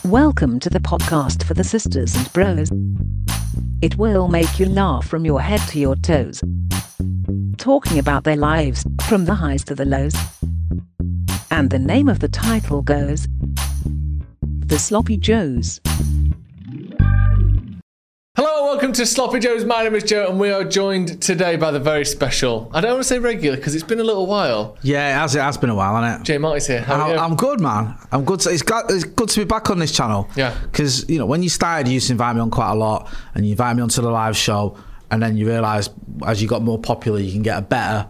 Welcome to the podcast for the sisters and bros. It will make you laugh from your head to your toes. Talking about their lives, from the highs to the lows. And the name of the title goes, The Sloppy Joes. Hello, welcome to Sloppy Joes. My name is Joe, and we are joined today by the very special, I don't want to say regular, because it's been a little while. Yeah, it has been a while, hasn't it? Jay Marty's here. How are you? I'm good, man. I'm good. It's good to be back on this channel. Yeah. Because, you know, when you started, you used to invite me on quite a lot, and you invite me onto the live show, and then you realise as you got more popular, you can get a better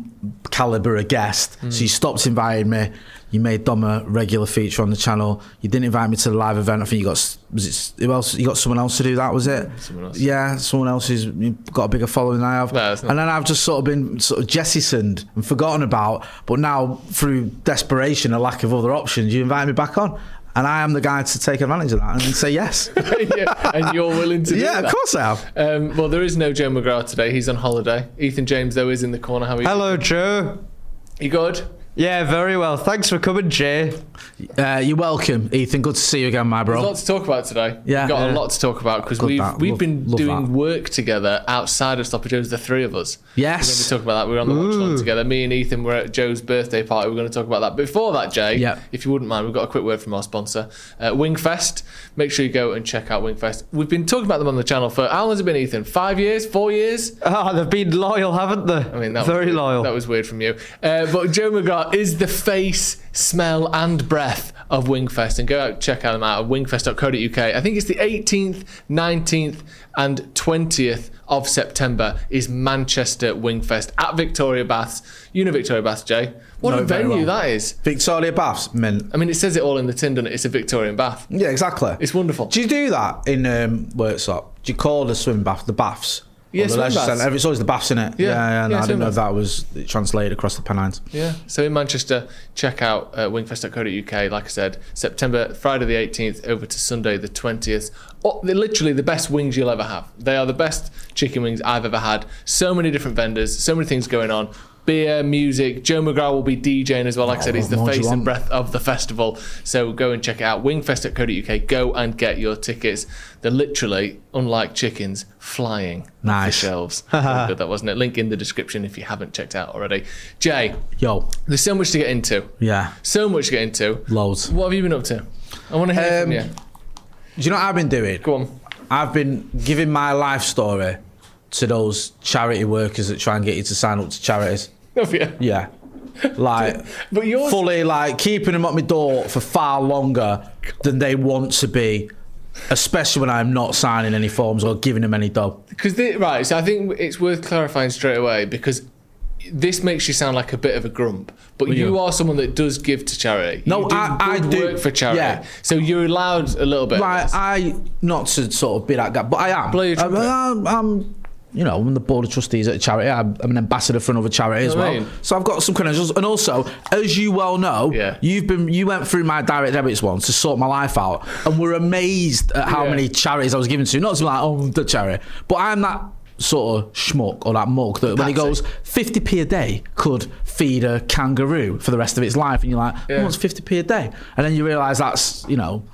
calibre of guest. So you stopped inviting me. You made Dom a regular feature on the channel. You didn't invite me to the live event. I think you got, who else? You got someone else to do that, was it? Someone else. Yeah, someone else who's got a bigger following than I have. No, and then I've just sort of been jettisoned and forgotten about. But now, through desperation, a lack of other options, you invite me back on. And I am the guy to take advantage of that and say yes. Yeah, and you're willing to do that? Yeah, of course I have. Well, there is no Joe McGrath today. He's on holiday. Ethan James, though, is in the corner. How are you? Hello, Joe. You good? Yeah, very well. Thanks for coming, Jay. You're welcome, Ethan. Good to see you again, my bro. There's a lot to talk about today. Yeah. We've got a Yeah. lot to talk about because Good we've that. been Love doing that. work together outside of Sloppy Joe's, the three of us. Yes. We're going to talk about that. We were on the watch along together. Me and Ethan were at Joe's birthday party. We're going to talk about that. Before that, Jay, Yeah. if you wouldn't mind, we've got a quick word from our sponsor, Wingfest. Make sure you go and check out Wingfest. We've been talking about them on the channel for, how long has it been, Ethan? 5 years? 4 years? They've been loyal, haven't they? I mean, that very was, loyal. That was weird from you. But Joe McGrath is the face, smell, and breath of Wingfest, and go out check out them out at wingfest.co.uk. I think it's the 18th, 19th, and 20th of September is Manchester Wingfest at Victoria Baths. You know Victoria Baths, Jay. What Know a it very venue well. that is. Victoria Baths, mint. I mean, it says it all in the tin, doesn't it? It's a Victorian bath. Yeah, exactly. It's wonderful. Do you do that in Worksop? Do you call the swim bath the baths? Yeah, Or the swim leisure baths. centre? It's always the baths, in it. Yeah. Yeah. No, Yeah, I swim didn't know if baths. that was translated across the Pennines. Yeah, so in Manchester, check out wingfest.co.uk. Like I said, September, Friday the 18th over to Sunday the 20th. Oh, they're literally the best wings you'll ever have. They are the best chicken wings I've ever had. So many different vendors, so many things going on. Beer, music. Joe McGrath will be DJing as well. Like I said, he's the what more do you face and want? breath of the festival. So go and check it out. Wingfest.co.uk. Go and get your tickets. They're literally, unlike chickens, flying off the Nice. shelves. Very good, that wasn't it? Link in the description if you haven't checked out already. Jay, Yo, there's so much to get into. yeah, So much to get into. loads. What have you been up to? I want to hear from you. Do you know what I've been doing? Go on. I've been giving my life story to those charity workers that try and get you to sign up to charities. Oh, yeah. Yeah. Like, But yours... fully, like, keeping them at my door for far longer than they want to be, especially when I'm not signing any forms or giving them any dough. Right, so I think it's worth clarifying straight away because this makes you sound like a bit of a grump, but you are someone that does give to charity. No, you do I good do. work for charity. Yeah. So you're allowed a little bit. Like, of this. not to sort of be that guy, but I am. Blow your trumpet. I'm you know, I'm the board of trustees at a charity. I'm an ambassador for another charity as know what well. I mean? So I've got some credentials. And also, as you well know, Yeah. you went through my direct debits once to sort my life out, and were amazed at how Yeah. many charities I was giving to. Not to be like, oh, the charity, but I'm that sort of schmuck or that mug that when he That's goes 50p a day could feed a kangaroo for the rest of its life, and you're like, Yeah. what's 50p a day? And then you realise that's, you know,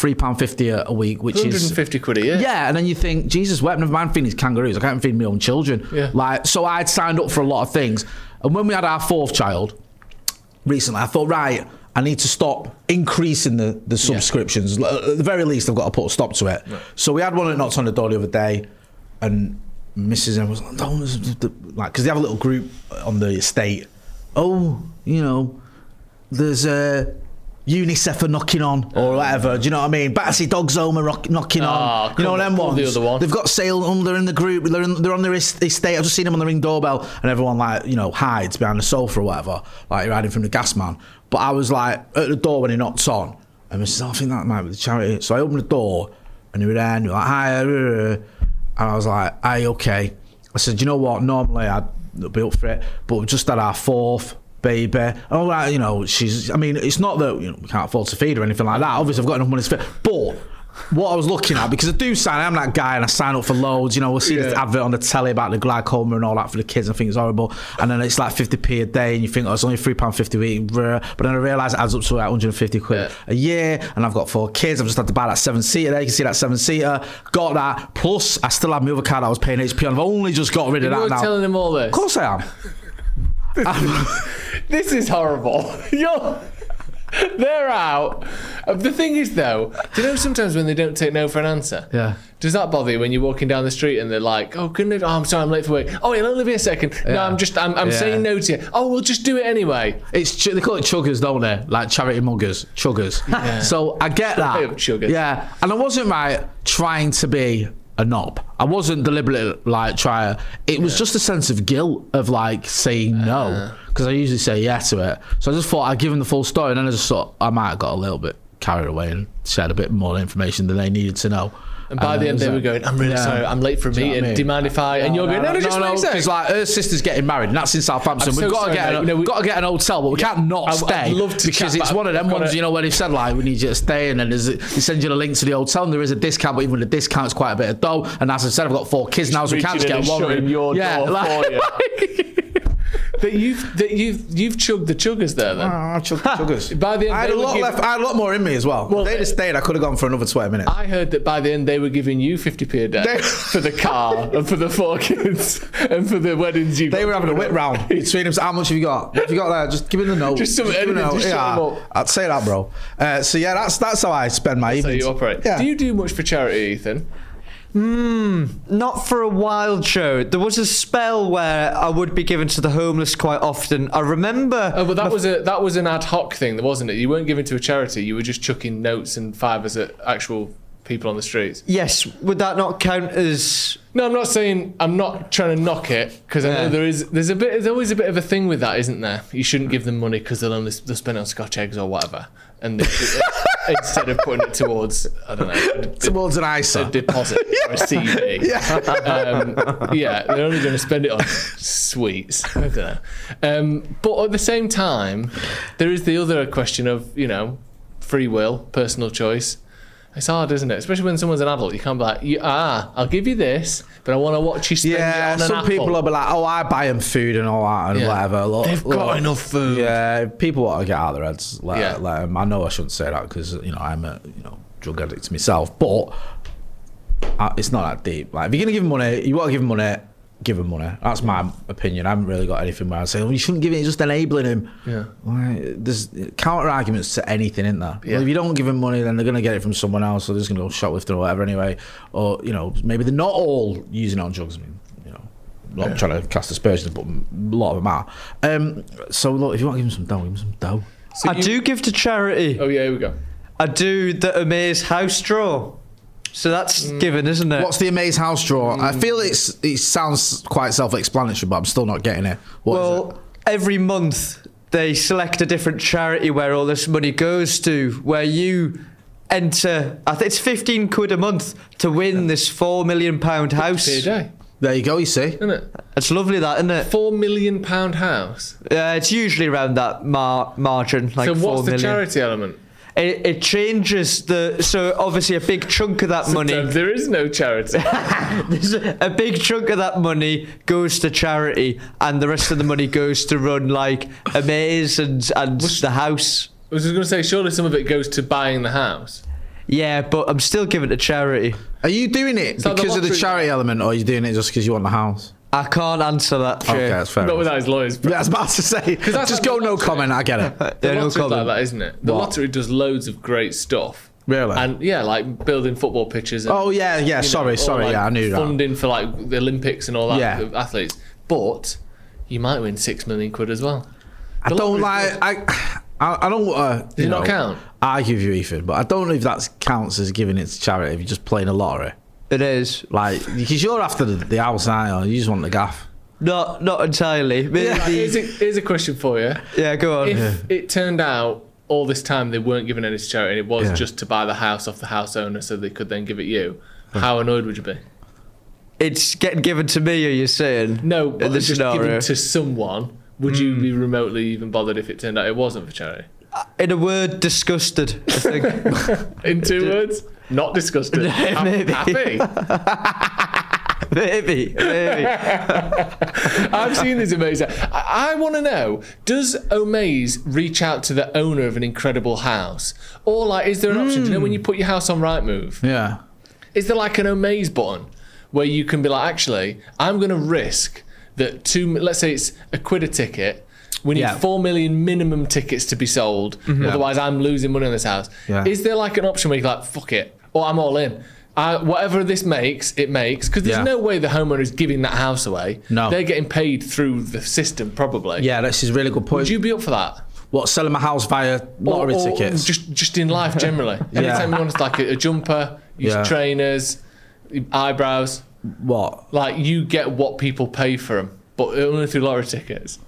£3.50 a week, which is 150 quid a year. yeah, and then you think, Jesus, well, never mind feeding these kangaroos. I can't feed my own children. Yeah. Like, so I'd signed up for a lot of things, and when we had our fourth child recently, I thought, right, I need to stop increasing the subscriptions. At the very least, I've got to put a stop to it. Right. So we had one that knocked on the door the other day, and Mrs. M was like, like, because they have a little group on the estate. Oh, you know, there's a UNICEF are knocking on or whatever. Do you know what I mean? Battersea Dogs Home are knocking on. You know come them on, pull ones. the other one. They've got sale under in the group. They're on their estate. I've just seen them on the Ring doorbell, and everyone, like, you know, hides behind the sofa or whatever, like you're hiding from the gas man. But I was like at the door when he knocked on, and I said, I think that might be the charity. So I opened the door, and they were there, and they were like, hi, and I was like, aye, okay. I said, you know what? Normally I'd be up for it, but we've just had our fourth baby. Oh, right, you know, she's. I mean, it's not that, you know, we can't afford to feed her or anything like that. Obviously, I've got enough money to feed, but what I was looking at, because I do sign, I'm that guy and I sign up for loads, you know, we'll see this advert on the telly about the glaucoma and all that for the kids, and I think it's horrible, and then it's like 50p a day and you think, oh, it's only £3.50 a week, but then I realise it adds up to like 150 quid a year, and I've got 4 kids, I've just had to buy that 7-seater there, you can see that 7-seater, got that, plus I still have my other car that I was paying HP on, I've only just got rid of that now. You're telling them all this? Of course I am. This is horrible. They're out. The thing is, though, do you know sometimes when they don't take no for an answer? Yeah. Does that bother you when you're walking down the street and they're like, "Oh, couldn't it? Oh, I'm sorry, I'm late for work. Oh, it'll only be a second. No, I'm saying no to you. Oh, we'll just do it anyway." They call it chuggers, don't they? Like charity muggers, chuggers. So I get that. Chuggers. Yeah, and I wasn't trying to be a knob. I wasn't deliberately trying. It was just a sense of guilt of saying no, because I usually say yeah to it. So I just thought I'd give them the full story, and then I just thought I might have got a little bit carried away and shared a bit more information than they needed to know. And by the end, they were going, "I'm really sorry, I'm late for a meeting. what I mean? Do you mind if I?" And you're going, "No, just wait a second." Because her sister's getting married, and that's in Southampton. I'm We've so got sorry, to mate. get an hotel, but we can't not stay. I'd love to because chat, it's but one of them I've got ones, to- where they've said we need you to stay, and then they send you a link to the hotel, and there is a discount, but even with the discount, it's quite a bit of dough. And as I said, I've got 4 kids now, so we can't just get one room. Your door for you. That you've chugged the chuggers there then. I chugged the chuggers. By the end, I had a lot more in me as well. If they'd have stayed, I could have gone for another 20 minutes. I heard that by the end they were giving you 50p a day for the car and for the 4 kids and for the weddings you. They were having a whip round between them. So how much have you got? What have you got there? Just give me the note. Just some give me the anything, note. just shut 'em up. I'd say that, bro. So yeah, that's how I spend my So evenings. you operate. Yeah. Do you do much for charity, Ethan? Not for a while, Joe. There was a spell where I would be given to the homeless quite often. I remember. Oh, but that was an ad hoc thing, wasn't it? You weren't giving to a charity. You were just chucking notes and fivers at actual people on the streets. Yes, would that not count as? No, I'm not saying. I'm not trying to knock it, because I know there's always a bit of a thing with that, isn't there? You shouldn't give them money because they'll spend it on Scotch eggs or whatever, and instead of putting it towards, I don't know, towards an ISA. a deposit or a CD. They're only going to spend it on sweets. I don't know. But at the same time, there is the other question of free will, personal choice. It's hard, isn't it? Especially when someone's an adult. You can't be like, I'll give you this, but I want to watch you spend it on an some apple. people will be like, I buy them food and all that and whatever. Look, They've got enough food. Yeah, people want to get out of their heads. Yeah. I know I shouldn't say that because I'm a drug addict myself, but it's not that deep. If you're gonna give them money, you want to give them money. Give him money. That's my opinion. I haven't really got anything where I say, you shouldn't give it, just enabling him. Yeah. There's counter arguments to anything, isn't there? Yeah. Well, if you don't give him money, then they're going to get it from someone else, or they're just going to go shoplifting or whatever anyway. Or, maybe they're not all using it on drugs. I mean, I'm not trying to cast aspersions, but a lot of them are. So, look, if you want to give him some dough, give him some dough. So I do give to charity. Oh, yeah, here we go. I do the Amaze house draw. So that's given, isn't it? What's the Amaze house draw? I feel it sounds quite self-explanatory, but I'm still not getting it. What is it? Every month they select a different charity where all this money goes to, where you enter, I think it's 15 quid a month to win this £4 million house. Per day, There you go, you see. isn't it? It's lovely, that, isn't it? £4 million house. It's usually around that margin, like So 4 what's the million. charity element? It changes so obviously a big chunk of that money. Sometimes there is no charity. A big chunk of that money goes to charity, and the rest of the money goes to run like Amaze and the house. I was just going to say, surely some of it goes to buying the house. Yeah, but I'm still giving it to charity. Are you doing it So the because of the lottery- charity element, or are you doing it just because you want the house? I can't answer that, Jay. Okay, that's fair. Not enough. without his lawyers. Yeah, I was about to say. that's Just like go the no lottery. comment. I get it. The Yeah, no lottery's comment. like that, isn't it? The What? lottery does loads of great stuff. Really? And like building football pitches. And, Oh yeah. you know, Sorry. or, like, Yeah, I knew that. funding for like the Olympics and all that Yeah. the athletes. But you might win £6 million as well. I don't like. I don't want to. Does it not count? Argue with you, Ethan, but I don't know if that counts as giving it to charity if you're just playing a lottery. It is. Because you're after the house, aren't you? You just want the gaff. Not entirely. Maybe. Here's a question for you. Yeah, go on. If it turned out all this time they weren't giving any to charity and it was Yeah. just to buy the house off the house owner so they could then give it you, how annoyed would you be? It's getting given to me, are you saying? No, but In the just scenario. given to someone. Would you be remotely even bothered if it turned out it wasn't for charity? In a word, disgusted, I think. In 2 words? Not disgusted. I'm Maybe. happy. Maybe. I've seen this amazing. I want to know, does Omaze reach out to the owner of an incredible house? Or like, is there an option? Do you know when you put your house on Rightmove? Yeah. Is there like an Omaze button where you can be like, actually, I'm going to risk that let's say it's £1 a ticket. We need 4 million minimum tickets to be sold. Otherwise, I'm losing money on this house. Yeah. Is there like an option where you're like, fuck it, or I'm all in? Whatever this makes, it makes. Because there's no way the homeowner is giving that house away. No. They're getting paid through the system, probably. Yeah, that's a really good point. Would you be up for that? What, selling my house via lottery or tickets? Just in life generally. Anytime you want like a jumper, your trainers, eyebrows. What? Like you get what people pay for them, but only through lottery tickets.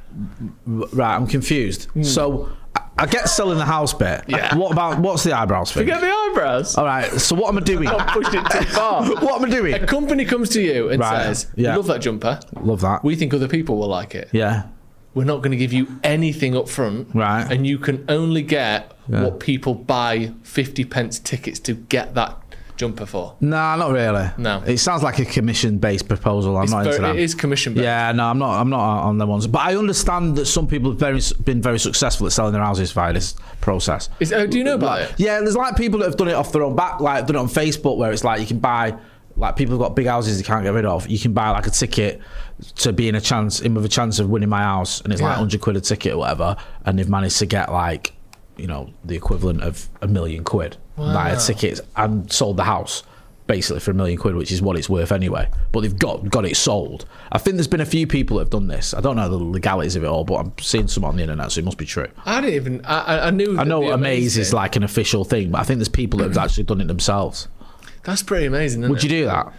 Right, I'm confused. So I get selling the house bit. Yeah. What's the eyebrows thing? Forget the eyebrows. All right, so what am I doing? I pushed it too far. What am I doing? A company comes to you and says, "We love that jumper. Love that. We think other people will like it. Yeah. We're not going to give you anything up front, Right. And you can only get what people buy 50p tickets to get that jumper for." Nah, not really. No. It sounds like a commission-based proposal. I'm not into that. It is commission based. Yeah, no, I'm not on the ones. But I understand that some people have been very successful at selling their houses via this process. Do you know about it? Yeah, there's like people that have done it off their own back, like done it on Facebook, where it's like you can buy, like people who've got big houses they can't get rid of. You can buy like a ticket to be in with a chance of winning my house, and it's like £100 a ticket or whatever, and they've managed to get like, you know, the equivalent of £1 million via tickets and sold the house basically for £1 million, which is what it's worth anyway. But they've got it sold. I think there's been a few people that have done this. I don't know the legalities of it all, but I'm seeing some on the internet, so it must be true. I didn't even. I knew. I know Omaze is like an official thing, but I think there's people that have actually done it themselves. That's pretty amazing. Isn't Would you do that?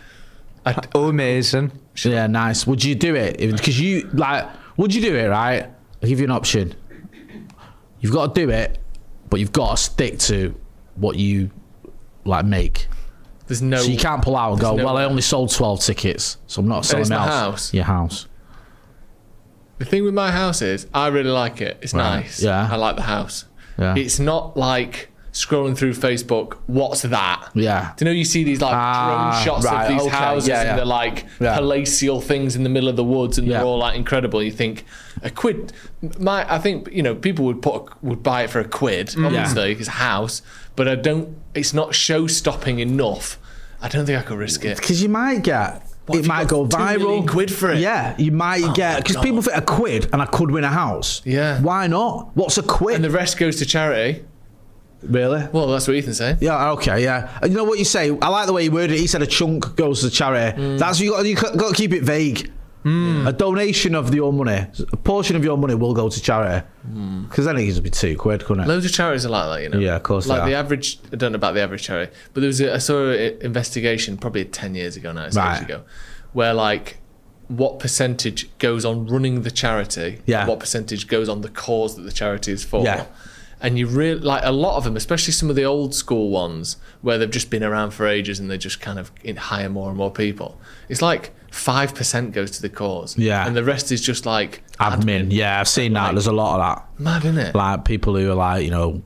Amazing. Yeah, nice. Would you do it? Because would you do it, right? I'll give you an option. You've got to do it, but you've got to stick to what you like make. There's no. So you can't pull out and go, no well, way. I only sold 12 tickets, so I'm not selling it's my my house. house. Your house. The thing with my house is, I really like it. It's Right. nice. Yeah. I like the house. Yeah. It's not like scrolling through Facebook. What's that? Yeah. Do you know you see these like drone shots right, of these okay, houses yeah, and yeah. they're like Yeah. palatial things in the middle of the woods and Yeah. they're all like incredible. You think £1. I think people would buy it for £1, obviously, it's a house. But it's not show stopping enough. I don't think I could risk it. Because you might get. What It if you might got go £2 million viral. for it? Yeah, you might get. Because God. people think £1 and I could win a house. Yeah. Why not? What's £1? And the rest goes to charity. Really? Well, that's what Ethan's saying. Yeah, okay, yeah. And you know what you say? I like the way he worded it. He said a chunk goes to charity. That's you got to keep it vague. A donation of your money, a portion of your money will go to charity. Because then it would be £2, couldn't it? Loads of charities are like that, you know. Yeah, of course Like they the are. average, I don't know about the average charity, but there was I saw an investigation probably 10 years ago now, it's Right. years ago, where like what percentage goes on running the charity, Yeah. and what percentage goes on the cause that the charity is for. Yeah. And you really like a lot of them, especially some of the old school ones where they've just been around for ages and they just kind of hire more and more people. It's like 5% goes to the cause, Yeah. and the rest is just like Admin. Yeah, I've seen that. Like- There's a lot of that. mad, isn't it? Like people who are like, you know,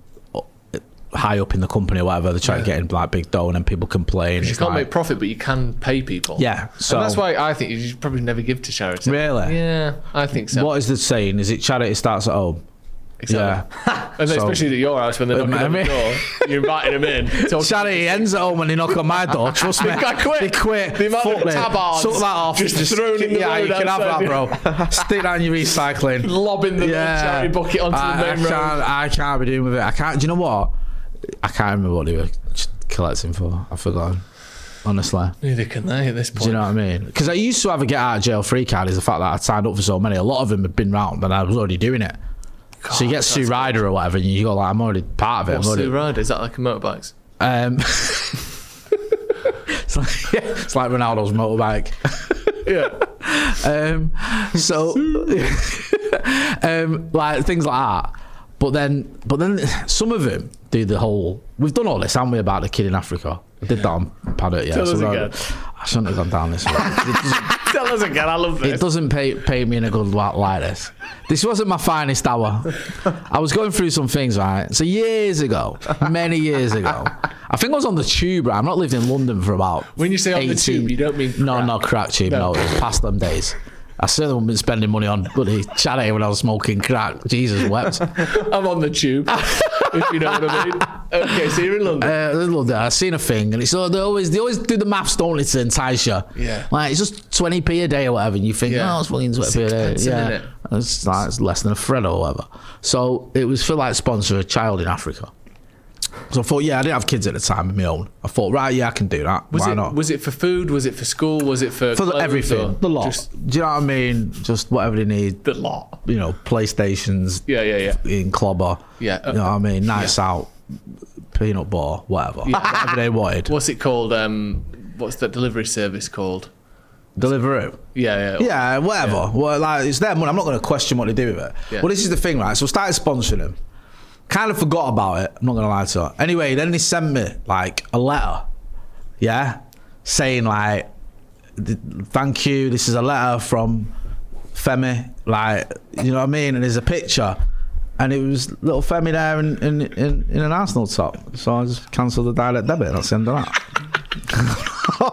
high up in the company or whatever, they're trying to get in like big dough and then people complain. You It's can't like- make profit, but you can pay people. Yeah, so- and that's why I think you should probably never give to charity. Really? Yeah, I think so. What is the saying? Is it charity starts at home? Exactly. And then So- especially at your house when they're knocking on the door, you're inviting them in. talking- Charity ends at home when they knock on my door. Trust me. I quit. They quit. The amount Fuck of me. tabards Suck that off. just thrown in the yeah, road you can have outside that, bro. Stick that in your recycling. lobbing the charity bucket onto the main road. I can't be doing with it. I can't. Do you know what? I can't remember what they were collecting for. I've forgotten. Honestly. Neither can they at this point. Do you know what I mean? Because I used to have a get out of jail free card. Is the fact that I'd signed up for so many. A lot of them had been round, and I was already doing it. So you get Sue Ryder or whatever, and you go like, I'm already part of it. What's I'm already, Sue Ryder? Is that like a motorbikes? it's like Ronaldo's motorbike. Yeah. So like things like that. But then some of them do the whole. We've done all this, haven't we, about the kid in Africa? I did that on Paddock, yeah. Tell us So again. I shouldn't have gone down this way. Tell us again. I love It this. doesn't pay me in a good light like this. This wasn't my finest hour. I was going through some things, right? So years ago, many years ago, I think I was on the tube, right? I've not lived in London for about. When you say on the 18 tube, you don't mean No, crack. not crack tube. No, it was past them days. I certainly haven't been spending money on bloody charity when I was smoking crack. Jesus wept. I'm on the tube, if you know what I mean. Okay, so you're in London. I seen a thing, and it's they always do the maths, don't they, to entice you. Yeah. Like, it's just 20p a day or whatever, and you think, Yeah. oh, it's fucking 20p a day. expensive, Yeah. innit? It's like it's less than a thread or whatever. So it was for like sponsor a child in Africa. So I thought, yeah, I didn't have kids at the time of my own. I thought, right, yeah, I can do that. Why not? Was it for food? Was it for school? Was it for clothes, everything, or the lot. just Do you know what I mean? Just whatever they need. the lot? You know, PlayStations, Yeah. in clobber. Yeah. You know what I mean? Nights out, peanut butter, whatever. Whatever they wanted. What's it called? What's that delivery service called? Deliveroo. Yeah. Yeah, whatever. Yeah. Well, like, it's their money. I'm not going to question what they do with it. Yeah. Well, this is the thing, right? So I started sponsoring them. Kind of forgot about it. I'm not going to lie to you. Anyway, then they sent me like a letter. Yeah, saying like, "Thank you. This is a letter from Femi." Like, you know what I mean? And there's a picture, and it was little Femi there in an Arsenal top. So I just cancelled the direct debit. That's the end of that.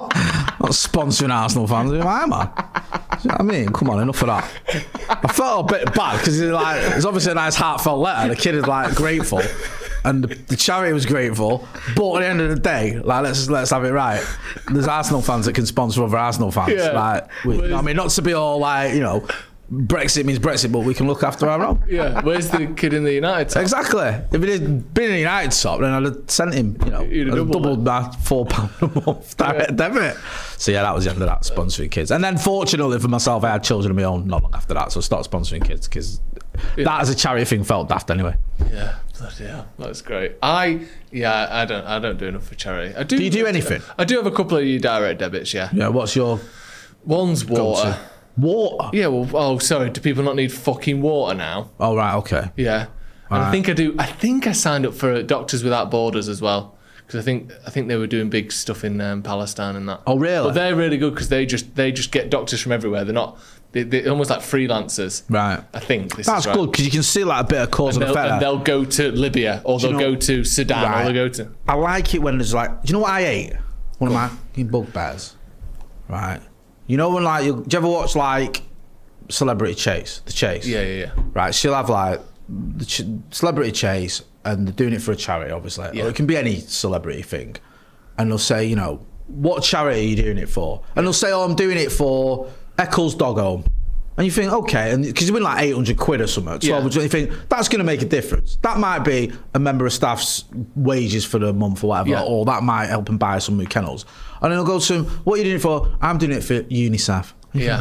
Not sponsoring Arsenal fans. Who am I, man? Do you know what I mean? Come on, enough of that. I felt a bit bad because it's obviously a nice heartfelt letter. The kid is like grateful, and the charity was grateful. But at the end of the day, like let's have it right. There's Arsenal fans that can sponsor other Arsenal fans. Yeah. Like, you know what I mean, not to be all like, you know, Brexit means Brexit, but we can look after our own. Yeah. Where's the kid in the United top? Exactly. If it had been a United top, then I'd have sent him, you know, You'd have I'd have doubled doubled my £4 a month direct debit. So yeah, that was the end of that, sponsoring kids. And then fortunately for myself, I had children of my own not long after that, so I started sponsoring kids because that as a charity thing felt daft anyway. Yeah. Bloody hell. That's great. I don't do enough for charity. Do you do anything? I do have a couple of your direct debits. Yeah. Yeah, what's your One's water. go-to? Water? Yeah. Well. Oh, sorry. Do people not need fucking water now? Oh, right, okay. Yeah. And I Right. think I do. I think I signed up for Doctors Without Borders as well because I think they were doing big stuff in Palestine and that. Oh, really? But they're really good because they just get doctors from everywhere. They're almost like freelancers. Right. I think this That's is right. good because you can see like a bit of cause and, effect. And they'll go to Libya or Do you they'll know- go to Sudan Right. or they'll go to. I like it when there's like, do you know what I ate? One of my fucking bugbears. Right. You know when like, do you ever watch like Celebrity Chase? The Chase? Yeah. Right, she'll have like the Celebrity Chase and they're doing it for a charity, obviously. Yeah. Or it can be any celebrity thing. And they'll say, you know, what charity are you doing it for? And they'll say, oh, I'm doing it for Eccles Dog Home. And you think, okay, and because you win like 800 quid or something, 12 Yeah. you think, that's going to make a difference. That might be a member of staff's wages for the month or whatever, Yeah. or that might help him buy some new kennels. And then I'll go to him, what are you doing it for? I'm doing it for UNICEF. Yeah.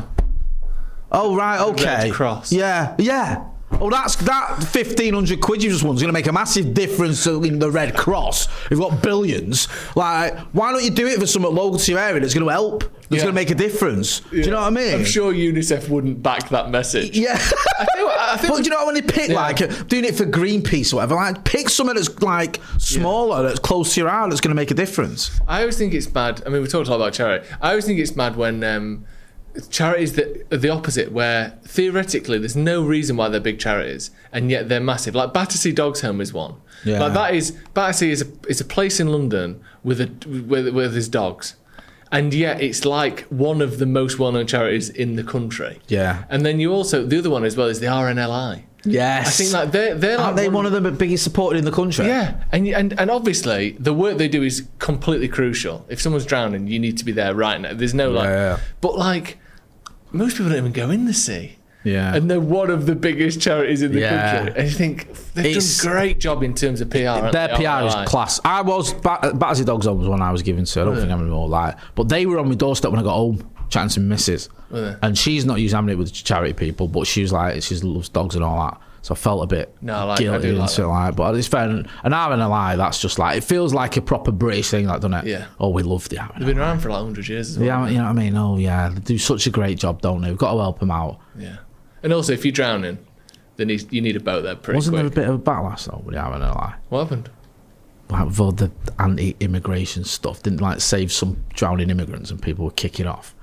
Oh, right, okay. Red Cross. Yeah. Oh, that 1,500 quid you just won is going to make a massive difference in the Red Cross. We've got billions. Like, why don't you do it for something local to your area that's going to help? That's Yeah. going to make a difference. Do you know what I mean? I'm sure UNICEF wouldn't back that message. Yeah. I think But do you know when they pick, Yeah. like, doing it for Greenpeace or whatever, like, pick something that's, like, smaller, that's close to your heart, that's going to make a difference. I always think it's mad. I mean, we talked a lot about charity. I always think it's mad when charities that are the opposite, where theoretically there's no reason why they're big charities, and yet they're massive. Like Battersea Dogs Home is one. Yeah. Like Battersea is a place in London with his dogs, and yet it's like one of the most well-known charities in the country. Yeah. And then you also the other one as well is the RNLI. Yes. I think like they're like Aren't they one of the biggest supported in the country? Yeah, and obviously the work they do is completely crucial. If someone's drowning, you need to be there right now. There's no like, Yeah. but like most people don't even go in the sea. Yeah. And they're one of the biggest charities in the Yeah. country. And you think they've It's- done a great job in terms of PR. aren't Their they, PR is RNLI? class. I was Battersea Dogs Home was one I was given to. I don't think I'm anymore. Like, but they were on my doorstep when I got home, chatting to my missus, Were they? and she's not used having it with charity people, but she was like, she loves dogs and all that. So I felt a bit No, I like- I guilty do like and that. shit like. But it's fair. An RNLI, that's just like, it feels like a proper British thing, like, doesn't it? Yeah. Oh, we love the They've RNLI. been around for like 100 years as well. Yeah, you know what I mean. Oh yeah, they do such a great job, don't they? We've got to help them out. Yeah. And also, if you're drowning, then you need a boat there pretty Wasn't quick. there a bit of a backlash though with the RNLI? What happened? Like with all the anti-immigration stuff, didn't like save some drowning immigrants and people were kicking off.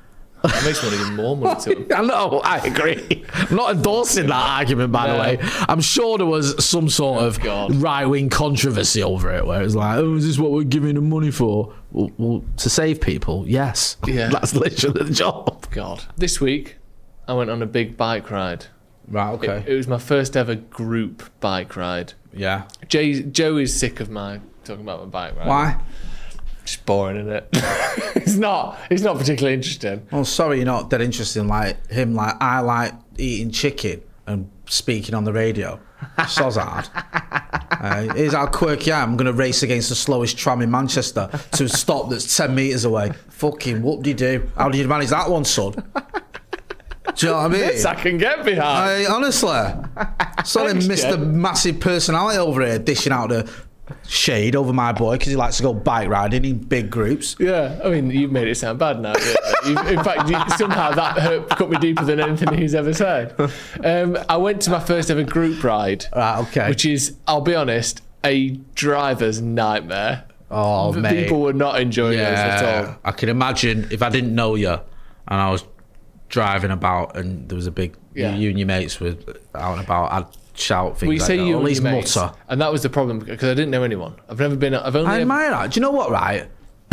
That makes me want to give more money to him. I know, I agree. I'm not endorsing that argument, by the No. way. I'm sure there was some sort of God. right-wing controversy over it, where it's like, oh, is this what we're giving them money for? Well, to save people, yes. Yeah. That's literally the job. God. This week, I went on a big bike ride. Right, okay. It was my first ever group bike ride. Yeah. Joe is sick of my talking about my bike ride. Why? Just boring, isn't it? It's not particularly interesting. Well, sorry you're not that interested in like him. Like, I like eating chicken and speaking on the radio. Soz hard. Here's how quirky I am. I'm going to race against the slowest tram in Manchester to a stop that's 10 metres away. Fucking whoop-de-doo. How did you manage that one, son? Do you know what I mean? This I can get behind. Honestly. Sorry, Thanks, Mr. Jen. Massive Personality over here dishing out the shade over my boy because he likes to go bike riding in big groups. Yeah, I mean, you've made it sound bad now. In fact, somehow that cut me deeper than anything he's ever said. I went to my first ever group ride. Right, okay. Which is, I'll be honest, a driver's nightmare. Oh, mate. People were not enjoying those at all. I can imagine if I didn't know you and I was driving about and there was a big you and your mates were out and about, I'd shout things Well, you like say that. you Or at and least your mates, mutter. and that was the problem because I didn't know anyone. I've only I ever- admire that. Do you know what, right?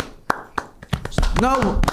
No,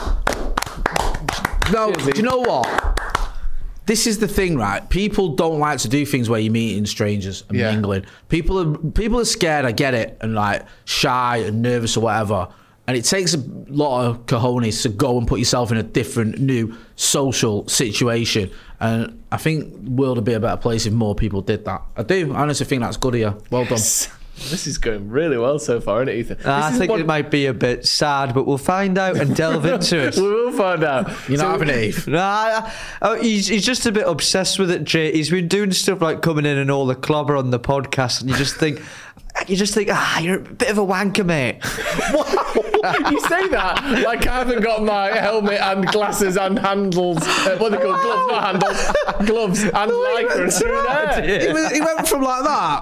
Seriously. do you know what? This is the thing, right? People don't like to do things where you're meeting strangers and Yeah. mingling. People are scared, I get it, and like shy and nervous or whatever. And it takes a lot of cojones to go and put yourself in a different, new social situation. And I think the world would be a better place if more people did that. I do. I honestly think that's good of you. Well done. This is going really well so far, isn't it, Ethan? I This is think one- it might be a bit sad, but we'll find out and delve into it. We will find out. You're not having it, Eve. He's just a bit obsessed with it, Jay. He's been doing stuff like coming in and all the clobber on the podcast, and you just think, you're a bit of a wanker, mate. You say that like I haven't got my helmet and glasses and handles. What are they called? Gloves, not handles. Gloves and lycra through there. He went from like that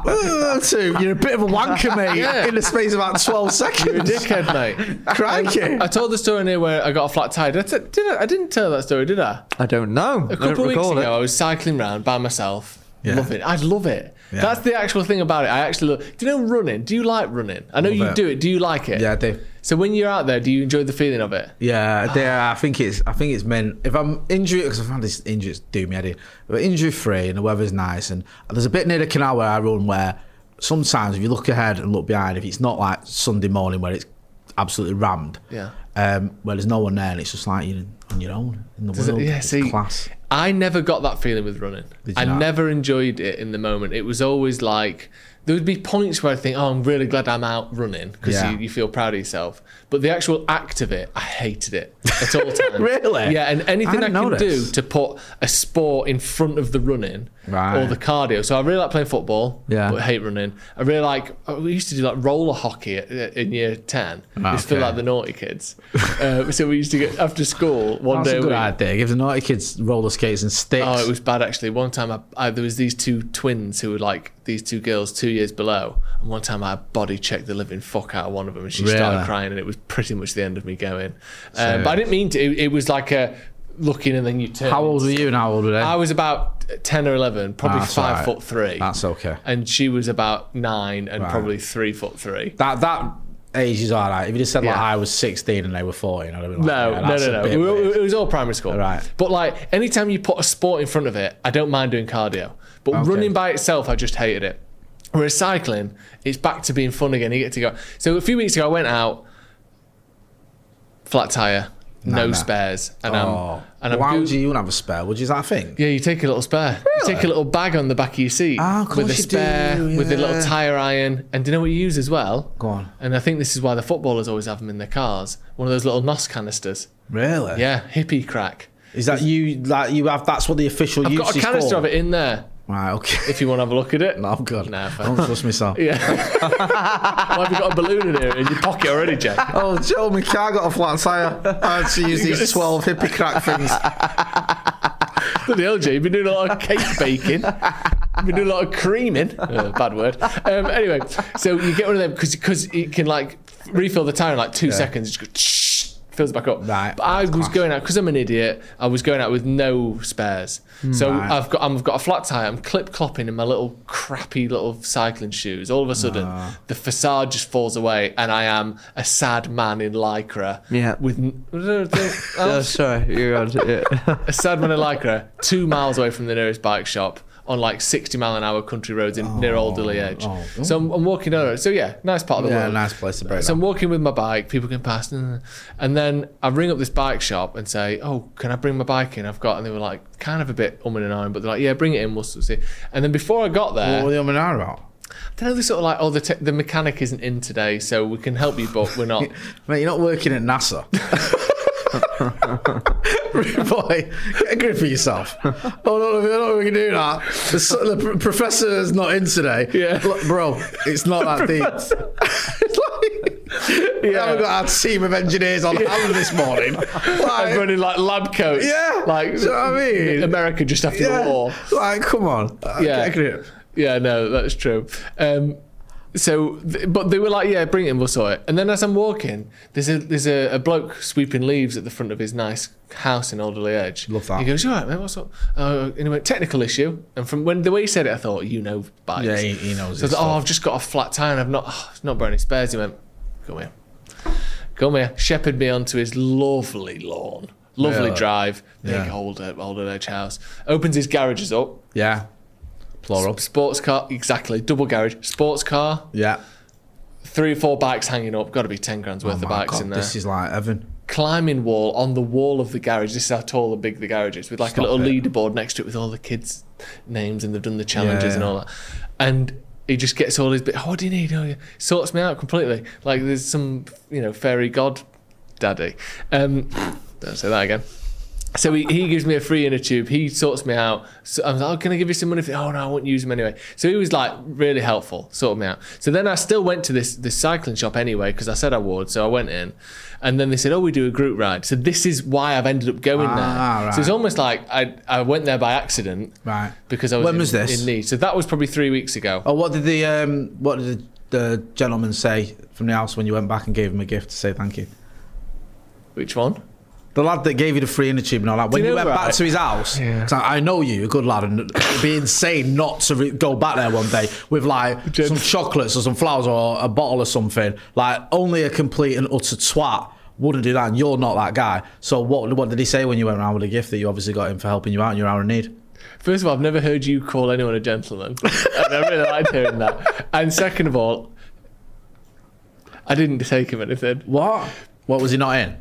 to you're a bit of a wanker, mate, Yeah. in the space of about 12 You're a seconds. dickhead, mate. Crikey. I told the story in here where I got a flat tire. Did I? I didn't tell that story, did I? I don't know. A couple of weeks ago, I was cycling around by myself. Yeah. Love it. I love it. Yeah. That's the actual thing about it. I actually love. Do you know running? Do you like running? I know Love you it. do it. Do you like it? Yeah, I do. So when you're out there, do you enjoy the feeling of it? Yeah, I think it's meant. If I'm injured, because I found this injuries do me head in. But injury free and the weather's nice, and there's a bit near the canal where I run where sometimes if you look ahead and look behind, if it's not like Sunday morning where it's absolutely rammed, Yeah. where there's no one there and it's just like you're on your own in the world. Yeah, It's see, class. I never got that feeling with running. Did you I not? never enjoyed it in the moment. It was always like there would be points where I think, "Oh, I'm really glad I'm out running," because Yeah. you feel proud of yourself. But the actual act of it, I hated it at all times. Really? Yeah, and anything I didn't can do notice. to put a sport in front of the running Right. or the cardio. So I really like playing football, Yeah. but I hate running. I really like. We used to do like roller hockey in year 10. We used to feel Okay. like the naughty kids. So we used to get after school one That's day a a good week. idea. Give the naughty kids roller skates and sticks. Oh, it was bad actually. One time there was these two twins who were like these two girls 2 years below, and one time I body checked the living fuck out of one of them, and she started Really? crying, and it was pretty much the end of me going. So- But I didn't mean to. It was like a looking, and then you turn. How old were you and how old were they? I was about 10 or 11, probably That's 5'3", That's okay. and she was about 9 and Right. probably 3'3". That age is all right. If you just said like Yeah. I was 16 and they were 14, I'd have been like, No, yeah, that's a no. bit weird. It was all primary school. Right. But like, anytime you put a sport in front of it, I don't mind doing cardio. But Okay. running by itself, I just hated it. Whereas cycling, it's back to being fun again. You get to go. So a few weeks ago, I went out, flat tire, no Nah. spares, and Oh. I'm Why go- would you have a spare? Would you, is that a thing? Yeah, you take a little spare. You take a little bag on the back of your seat Ah, of with a course you spare, do, with a little yeah. tyre iron. And do you know what you use as well? Go on. And I think this is why the footballers always have them in their cars. One of those little NOS canisters. Really? Yeah, hippie crack. Is that you? Like you have? That's what the official I've use got a is canister for? of it in there Right. Okay. if you want to have a look at it. No, I'm good. Nah, I fair. don't trust myself. Yeah. Why have you got a balloon in here in your pocket already, Jack? Oh, Joe, my car got a flat tyre. I had to use these 12 hippie crack things. Bloody hell, Jay, you've been doing a lot of cake baking. You've been doing a lot of creaming. Bad word. Anyway, so you get one of them because it can like refill the tyre in like 2 seconds. Just go fills it back up. Right, But I was class. going out because I'm an idiot. I was going out with no spares. So Right. I've got a flat tire. I'm clip clopping in my little crappy little cycling shoes. All of a sudden, the facade just falls away, and I am a sad man in lycra. Yeah. With Oh, sorry, you're on. Yeah. a sad man in lycra, 2 miles away from the nearest bike shop on like 60-mile-an-hour country roads near Alderley Edge. So I'm walking over. So yeah, nice part of the Yeah, world. nice place to break So I'm down. walking with my bike, people can pass, and then I ring up this bike shop and say, "Oh, can I bring my bike in? I've got," and they were like, kind of a bit and ahhing, but they're like, "Yeah, bring it in, we'll see." And then before I got there, What were they on about? I don't know, they're sort of like, "Oh, the mechanic isn't in today, so we can help you, but we're not." Mate, you're not working at NASA. Boy, get a grip of yourself. Oh, no, I don't know if we can do that. The professor is not in today. Yeah. Look, bro, it's not that deep. It's like, we haven't got our team of engineers on hand this morning. I'm Like, running like lab coats. Yeah, Like, do you know what I mean? America just after the war. like, come on. Yeah. Get a grip. Yeah, no, that's true. But they were like, "Yeah, bring it in, we'll sort it." And then as I'm walking, there's a bloke sweeping leaves at the front of his nice house in Alderley Edge. Love that. He goes, "You all right, mate? What's up?" And he went, "Technical issue." And from the way he said it, I thought, you know, bikes. Yeah, he knows So I his thought, stuff. I've just got a flat tire and I've not brought any spares. He went, "Come here." Come here. Shepherded me onto his lovely lawn. Lovely Yeah. drive. Big Yeah. Alderley Edge house. Opens his garages up. Yeah. Plural. Sports car, exactly. Double garage. Sports car. Yeah. 3 or 4 bikes hanging up. Got to be 10 grand's worth Oh of my bikes God, in there. this is like heaven. Climbing wall on the wall of the garage. This is how tall and big the garage is. With like Stop a little it. leaderboard next to it with all the kids' names, and they've done the challenges and Yeah. all that. And he just gets all his bit. "Oh, what do you need?" "Oh, yeah." Sorts me out completely. Like there's some, fairy god daddy. Don't say that again. So he gives me a free inner tube. He sorts me out. So I was like, "Oh, can I give you some money?" "Oh no, I won't use them anyway." So he was like really helpful, sorted me out. So then I still went to this cycling shop anyway because I said I would. So I went in, and then they said, "Oh, we do a group ride." So this is why I've ended up going there. Right. So it's almost like I went there by accident, Right. Because I was, When was this? in need. So that was probably 3 weeks ago. Oh, what did the gentleman say from the house when you went back and gave him a gift to say thank you? Which one? The lad that gave you the free inner tube and all that. When you you know, went right? back to his house, Yeah. 'cause I know you, you're a good lad, and it'd be insane not to go back there one day with like some chocolates or some flowers or a bottle or something. Like only a complete and utter twat wouldn't do that, and you're not that guy. So what did he say when you went around with a gift that you obviously got him for helping you out in your hour of need? First of all, I've never heard you call anyone a gentleman. And I really liked hearing that. And second of all, I didn't take him anything. What? What was he not in?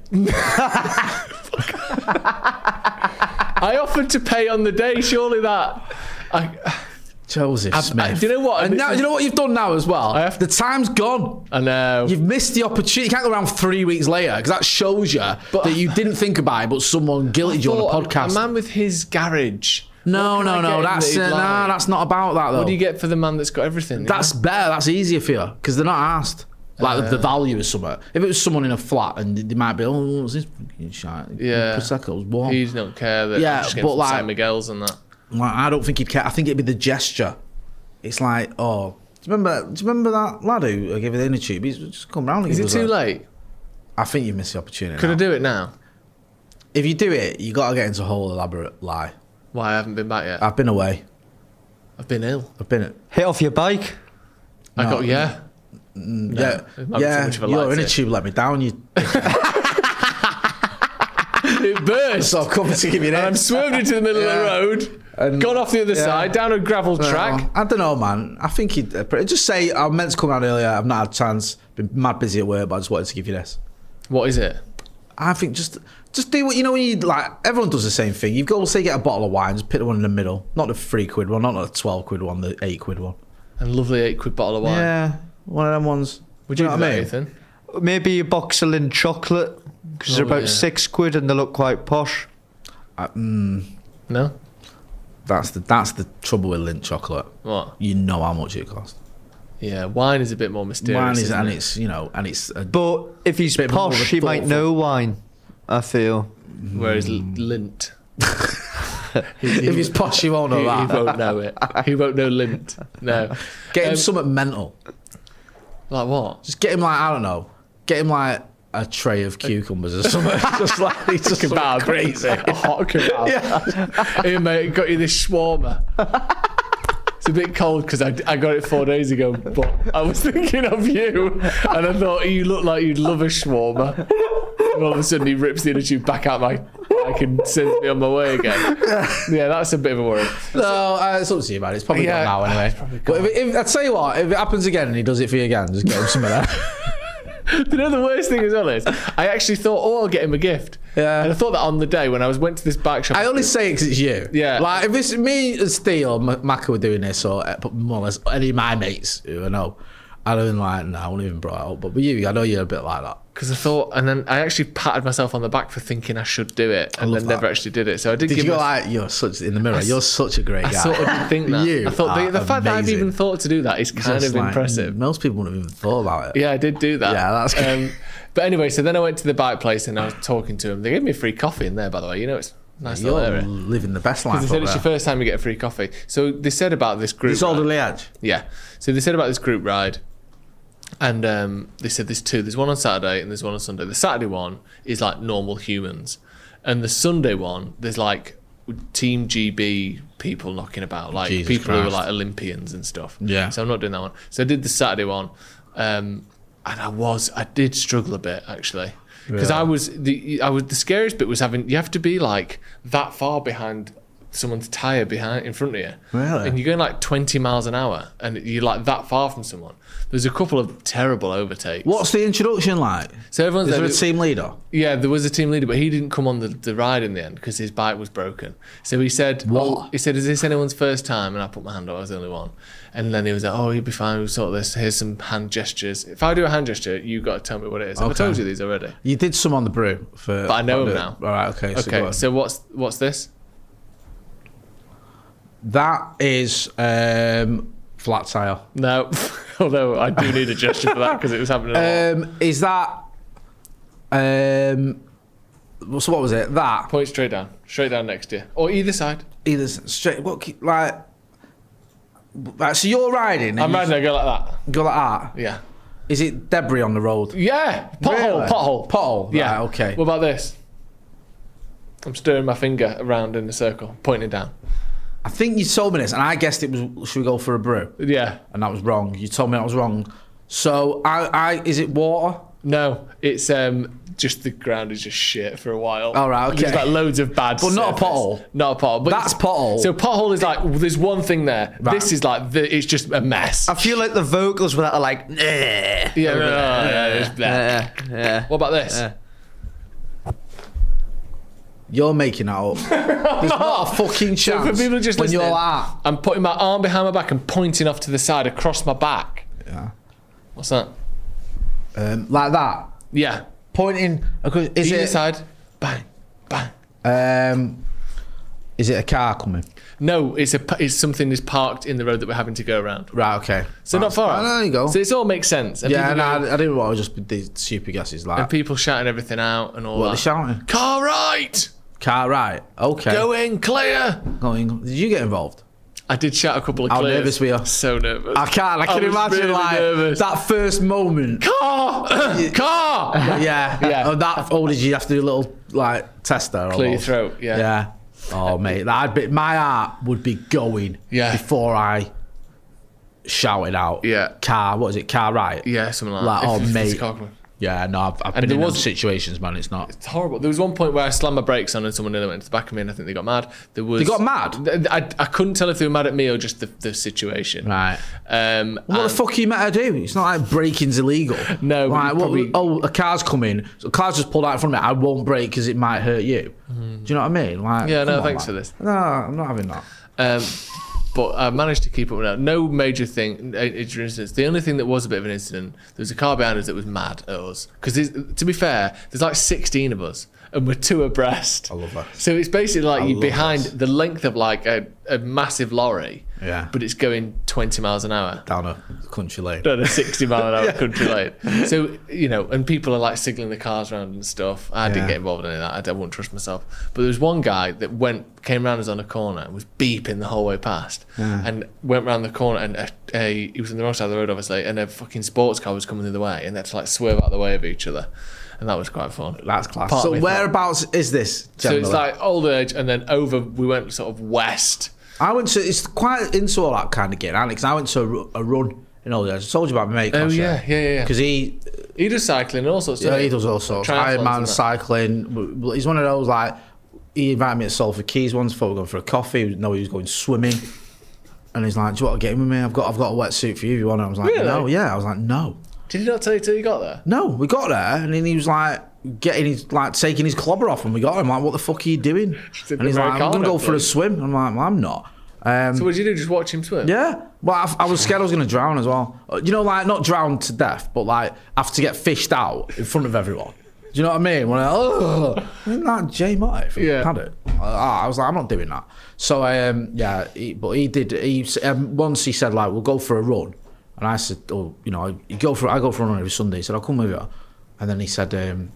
I offered to pay on the day. Surely that. Joseph Smith. do you know what? And now, you know what you've done now as well? I have- The time's gone. I know. You've missed the opportunity. You can't go around 3 weeks later because that shows you that you didn't think about it, but someone guilted you on a podcast. A man with his garage. No, What can I get him that's that he'd like? that's not about that though. What do you get for the man that's got everything? you That's know? better. That's easier for you because they're not asked. Like the value is something. If it was someone in a flat and they might be, oh, what's this fucking shite? Yeah. Prosecco's warm. He don't care that. Yeah, I'm just getting but some like- San Miguel's and that. Like, I don't think he'd care. I think it'd be the gesture. It's like, oh, do you remember that lad who gave you the inner tube? He's just come round. And Is give it us too that. late? I think you've missed the opportunity. Could now. I do it now? If you do it, you got to get into a whole elaborate lie. Why I haven't been back yet? I've been away. I've been ill. I've been. Hit off your bike. I No. got Yeah, it might be too much of a lie your to inner say. tube let me down. You, It burst. so I've come to give you And I'm this. swerved into the middle Yeah. of the road, And- gone off the other yeah. side, down a gravel track. I don't know, man. I think he'd just say I meant to come around earlier. I've not had a chance. Been mad busy at work, but I just wanted to give you this. What is it? I think just do what you know when you like. Everyone does the same thing. You go say get a bottle of wine, just pick the one in the middle, not the £3 one, not the 12 quid one, the £8 one. A lovely £8 bottle of wine. Yeah, one of them ones. Would Do you know do what that, I mean? Ethan? Maybe a box of Lindt chocolate because they're Oh, about yeah. £6 and they look quite posh. No? That's the trouble with Lindt chocolate. What? You know how much it costs. Yeah, wine is a bit more mysterious. Wine is, isn't and it? it's and it's a But if he's Bit more of a posh, he might thoughtful- know wine. I feel. Whereas lint. if he's posh, you won't know He that. won't know it. He won't know lint. No. Get him something mental. Like what? Just get him like I don't know. Get him like a tray of cucumbers or something. Just like he's just Kebab. crazy. A hot kebab. Yeah. Hey mate, got you this shawarma. It's a bit cold because I got it 4 days ago, but I was thinking of you and I thought you look like you'd love a shawarma. And all of a sudden he rips the inner tube back out my bike and sends me on my way again. Yeah, that's a bit of a worry. No, it's up to you, man. It's probably Yeah, gone now anyway. probably But if I tell you what, if it happens again and he does it for you again, just get him some of that. You know the worst thing as well is I actually thought, I'll get him a gift. Yeah. And I thought that on the day when I went to this bike shop. I only say it because it's you. Yeah. Like, if it's me and Steele, Macca were doing this, or more or less any of my mates who I know, I'd have been like, no, I won't even brought it up. But with you, I know you're a bit like that. Because I thought, and then I actually patted myself on the back for thinking I should do it, and love then that. never actually did it. So I did Did give you go myself- like, you're such, in the mirror, you're such a great guy. I sort of did think that. You I thought the are fact that I've amazing. even thought to do that is kind Just of like, impressive. Most people wouldn't have even thought about it. Yeah, I did do that. Yeah, that's good. But anyway, so then I went to the bike place and I was talking to him. They gave me a free coffee in there, by the way. You know, it's a nice little You're area. living the best life. They said up it's your there. first time you get a free coffee. So they said about this group. It's all the ride. Liège. Yeah. So they said about this group ride, and they said there's two. There's one on Saturday and there's one on Sunday. The Saturday one is like normal humans, and the Sunday one there's like Team GB people knocking about, like Jesus people who are Christ. like Olympians and stuff. Yeah. So I'm not doing that one. So I did the Saturday one, and I did struggle a bit actually. Because Really? the scariest bit was you have to be like that far behind someone's tyre in front of you. Really? And you're going like 20 miles an hour and you're like that far from someone. There's a couple of terrible overtakes. What's the introduction like? So everyone's Is there a there. team leader? Yeah, there was a team leader, but he didn't come on the ride in the end because his bike was broken. So he said, What? He said, is this anyone's first time? And I put my hand up, I was the only one. And then he was like, oh, you'll be fine, we'll sort this. Here's some hand gestures. If I do a hand gesture, you got to tell me what it is. Have I Okay. told you these already? You did some on the brew. But I know him now. All right, okay. So go Okay, on. so what's this? That is flat tire. No, although I do need a gesture for that because it was happening a lot. Is that... so what was it? That? Point straight down next to you. Or either side. Either straight... What, like... Right, so you're riding and I'm you riding, I go like that. go like that. Yeah. Is it debris on the road? Yeah, pothole, Really? pothole. Pothole, Yeah, right, okay. What about this? I'm stirring my finger around in a circle, pointing down. I think you told me this, and I guessed it was, should we go for a brew? Yeah. And that was wrong. You told me that was wrong. So, is it water? No, it's just the ground is just shit for a while. All right, okay. There's like loads of bad But not a surface. pothole. Not a pothole. But That's pothole. So pothole is like, there's one thing there. Right. This is like, it's just a mess. I feel like the vocals with that are like, nah. Yeah, it's blah. Yeah. What about this? You're making that up. There's not a fucking So chance. for people just when listening, you're like, I'm putting my arm behind my back and pointing off to the side across my back. yeah. What's that? Like that. Yeah. Pointing. Is Either it? side. Bang, bang. Is it a car coming? No, it's something that's parked in the road that we're having to go around. Right. Okay. So not far. Oh, there you go. So it all makes sense. And Yeah, people no, go- I didn't want to just be these stupid guesses like. and people shouting everything out and all What are that. they shouting? Car right, Car right. Okay. going clear. Going. Did you get involved? I did shout a couple of How clears. nervous were you? So nervous. I can't. I can was imagine really like nervous. that first moment. Car, car. Yeah. Yeah. Oh, that. Oh, did you have to do a little like tester? Clear your almost? throat. Yeah. Yeah. Oh mate, my heart would be going. Yeah. Before I shouted out. Yeah. Car. What is it? Car right. Yeah, something like Like, that. oh, If it's mate. a car coming. Yeah. No, I've And been there in those was- situations, man. It's not. It's horrible. There was one point where I slammed my brakes on and someone nearly went to the back of me and I think they got mad. There was. They got mad? I couldn't tell if they were mad at me or just the situation. Right. What And- the fuck are you meant to do? It's not like breaking's illegal. No, but Right, you probably- oh, a car's coming. So a car's just pulled out in front of me. I won't brake because it might hurt you. Do you know what I mean? Like, Yeah, no, come on, thanks man. for this. No, I'm not having that. But I managed to keep up with that. No major incidents. The only thing that was a bit of an incident, there was a car behind us that was mad at us. Because to be fair, there's like 16 of us and we're two abreast. I love that. So it's basically like you're love behind this. the length of like a massive lorry Yeah. but it's going 20 miles an hour. Down a country lane. Down a 60 mile an hour country lane. So, you know, and people are like signaling the cars around and stuff. I didn't get involved in any of that. I wouldn't trust myself. But there was one guy that came around us on a corner and was beeping the whole way past, and went round the corner, and he was on the wrong side of the road, obviously, and a fucking sports car was coming the other way, and they had to like swerve out of the way of each other. And that was quite fun. That's class. Part of So me whereabouts is this? Generally? So it's like Old Edge, and then we went sort of west. It's quite into all that kind of getting, Alex. I went to a run in Old Edge. I told you about my mate. Oh, yeah. Because he does cycling and all sorts of Yeah, stuff. he does all sorts. Triathlons Ironman, and that. cycling. He's one of those, like, he invited me to Salford Keys once, thought we were going for a coffee. He was going swimming. And he's like, do you want to get in with me? I've got a wetsuit for you if you want it. I was like, Really? no. Yeah, I was like, no. Did he not tell you till you got there? No, we got there, and then he was like, taking his clobber off, and we got him. Like, what the fuck are you doing? Did And he's like, I'm going to go Americano, for a please. swim. I'm like, well, I'm not. So what did you do? Just watch him swim? Yeah. Well, I was scared I was going to drown as well. You know, like, not drown to death, but, like, have to get fished out in front of everyone. Do you know what I mean? When isn't that Jay Mott if he had it? I was like, I'm not doing that. So, but he did. Once he said, like, we'll go for a run. And I said, I go for a run every Sunday. He said, I'll come with you. And then he said,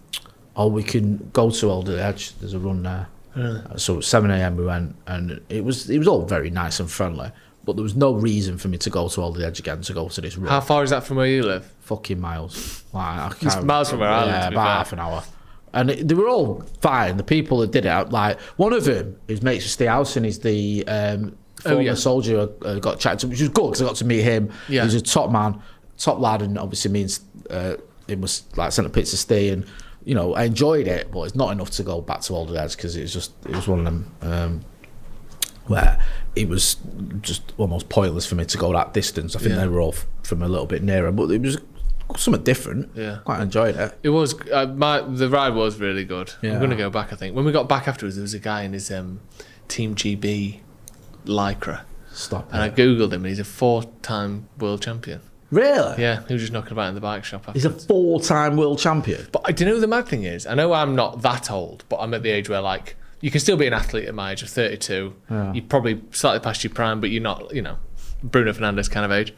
we can go to Old Edge. There's a run there. So at 7 a.m. we went, and it was all very nice and friendly. But there was no reason for me to go to Old Edge again to go to this run. How far is that from where you live? Fucking miles. Like, I It's can't- miles from where I live, Yeah, to be about fair. half an hour. And they were all fine. The people that did it, like one of them, his mate's Steve Howson, is the former soldier who got chatted to, which was good because I got to meet him. Yeah. He's a top man, top lad, and obviously means it was like sent a picture to Steve, and you know I enjoyed it, but it's not enough to go back to Old Edge because it was one of them where it was just almost pointless for me to go that distance. I think they were all from a little bit nearer, but it was something different. Yeah. Quite enjoyed it. It was the ride was really good. Yeah. I'm going to go back. I think when we got back afterwards, there was a guy in his Team GB Lycra, Stop. and I googled him, and he's a 4-time world champion. Really? Yeah, he was just knocking about in the bike shop. He's a Afterwards. 4-time world champion. But do you know what the mad thing is? I know I'm not that old, but I'm at the age where like you can still be an athlete at my age of 32. Yeah. You're probably slightly past your prime, but you're not, Bruno Fernandes kind of age.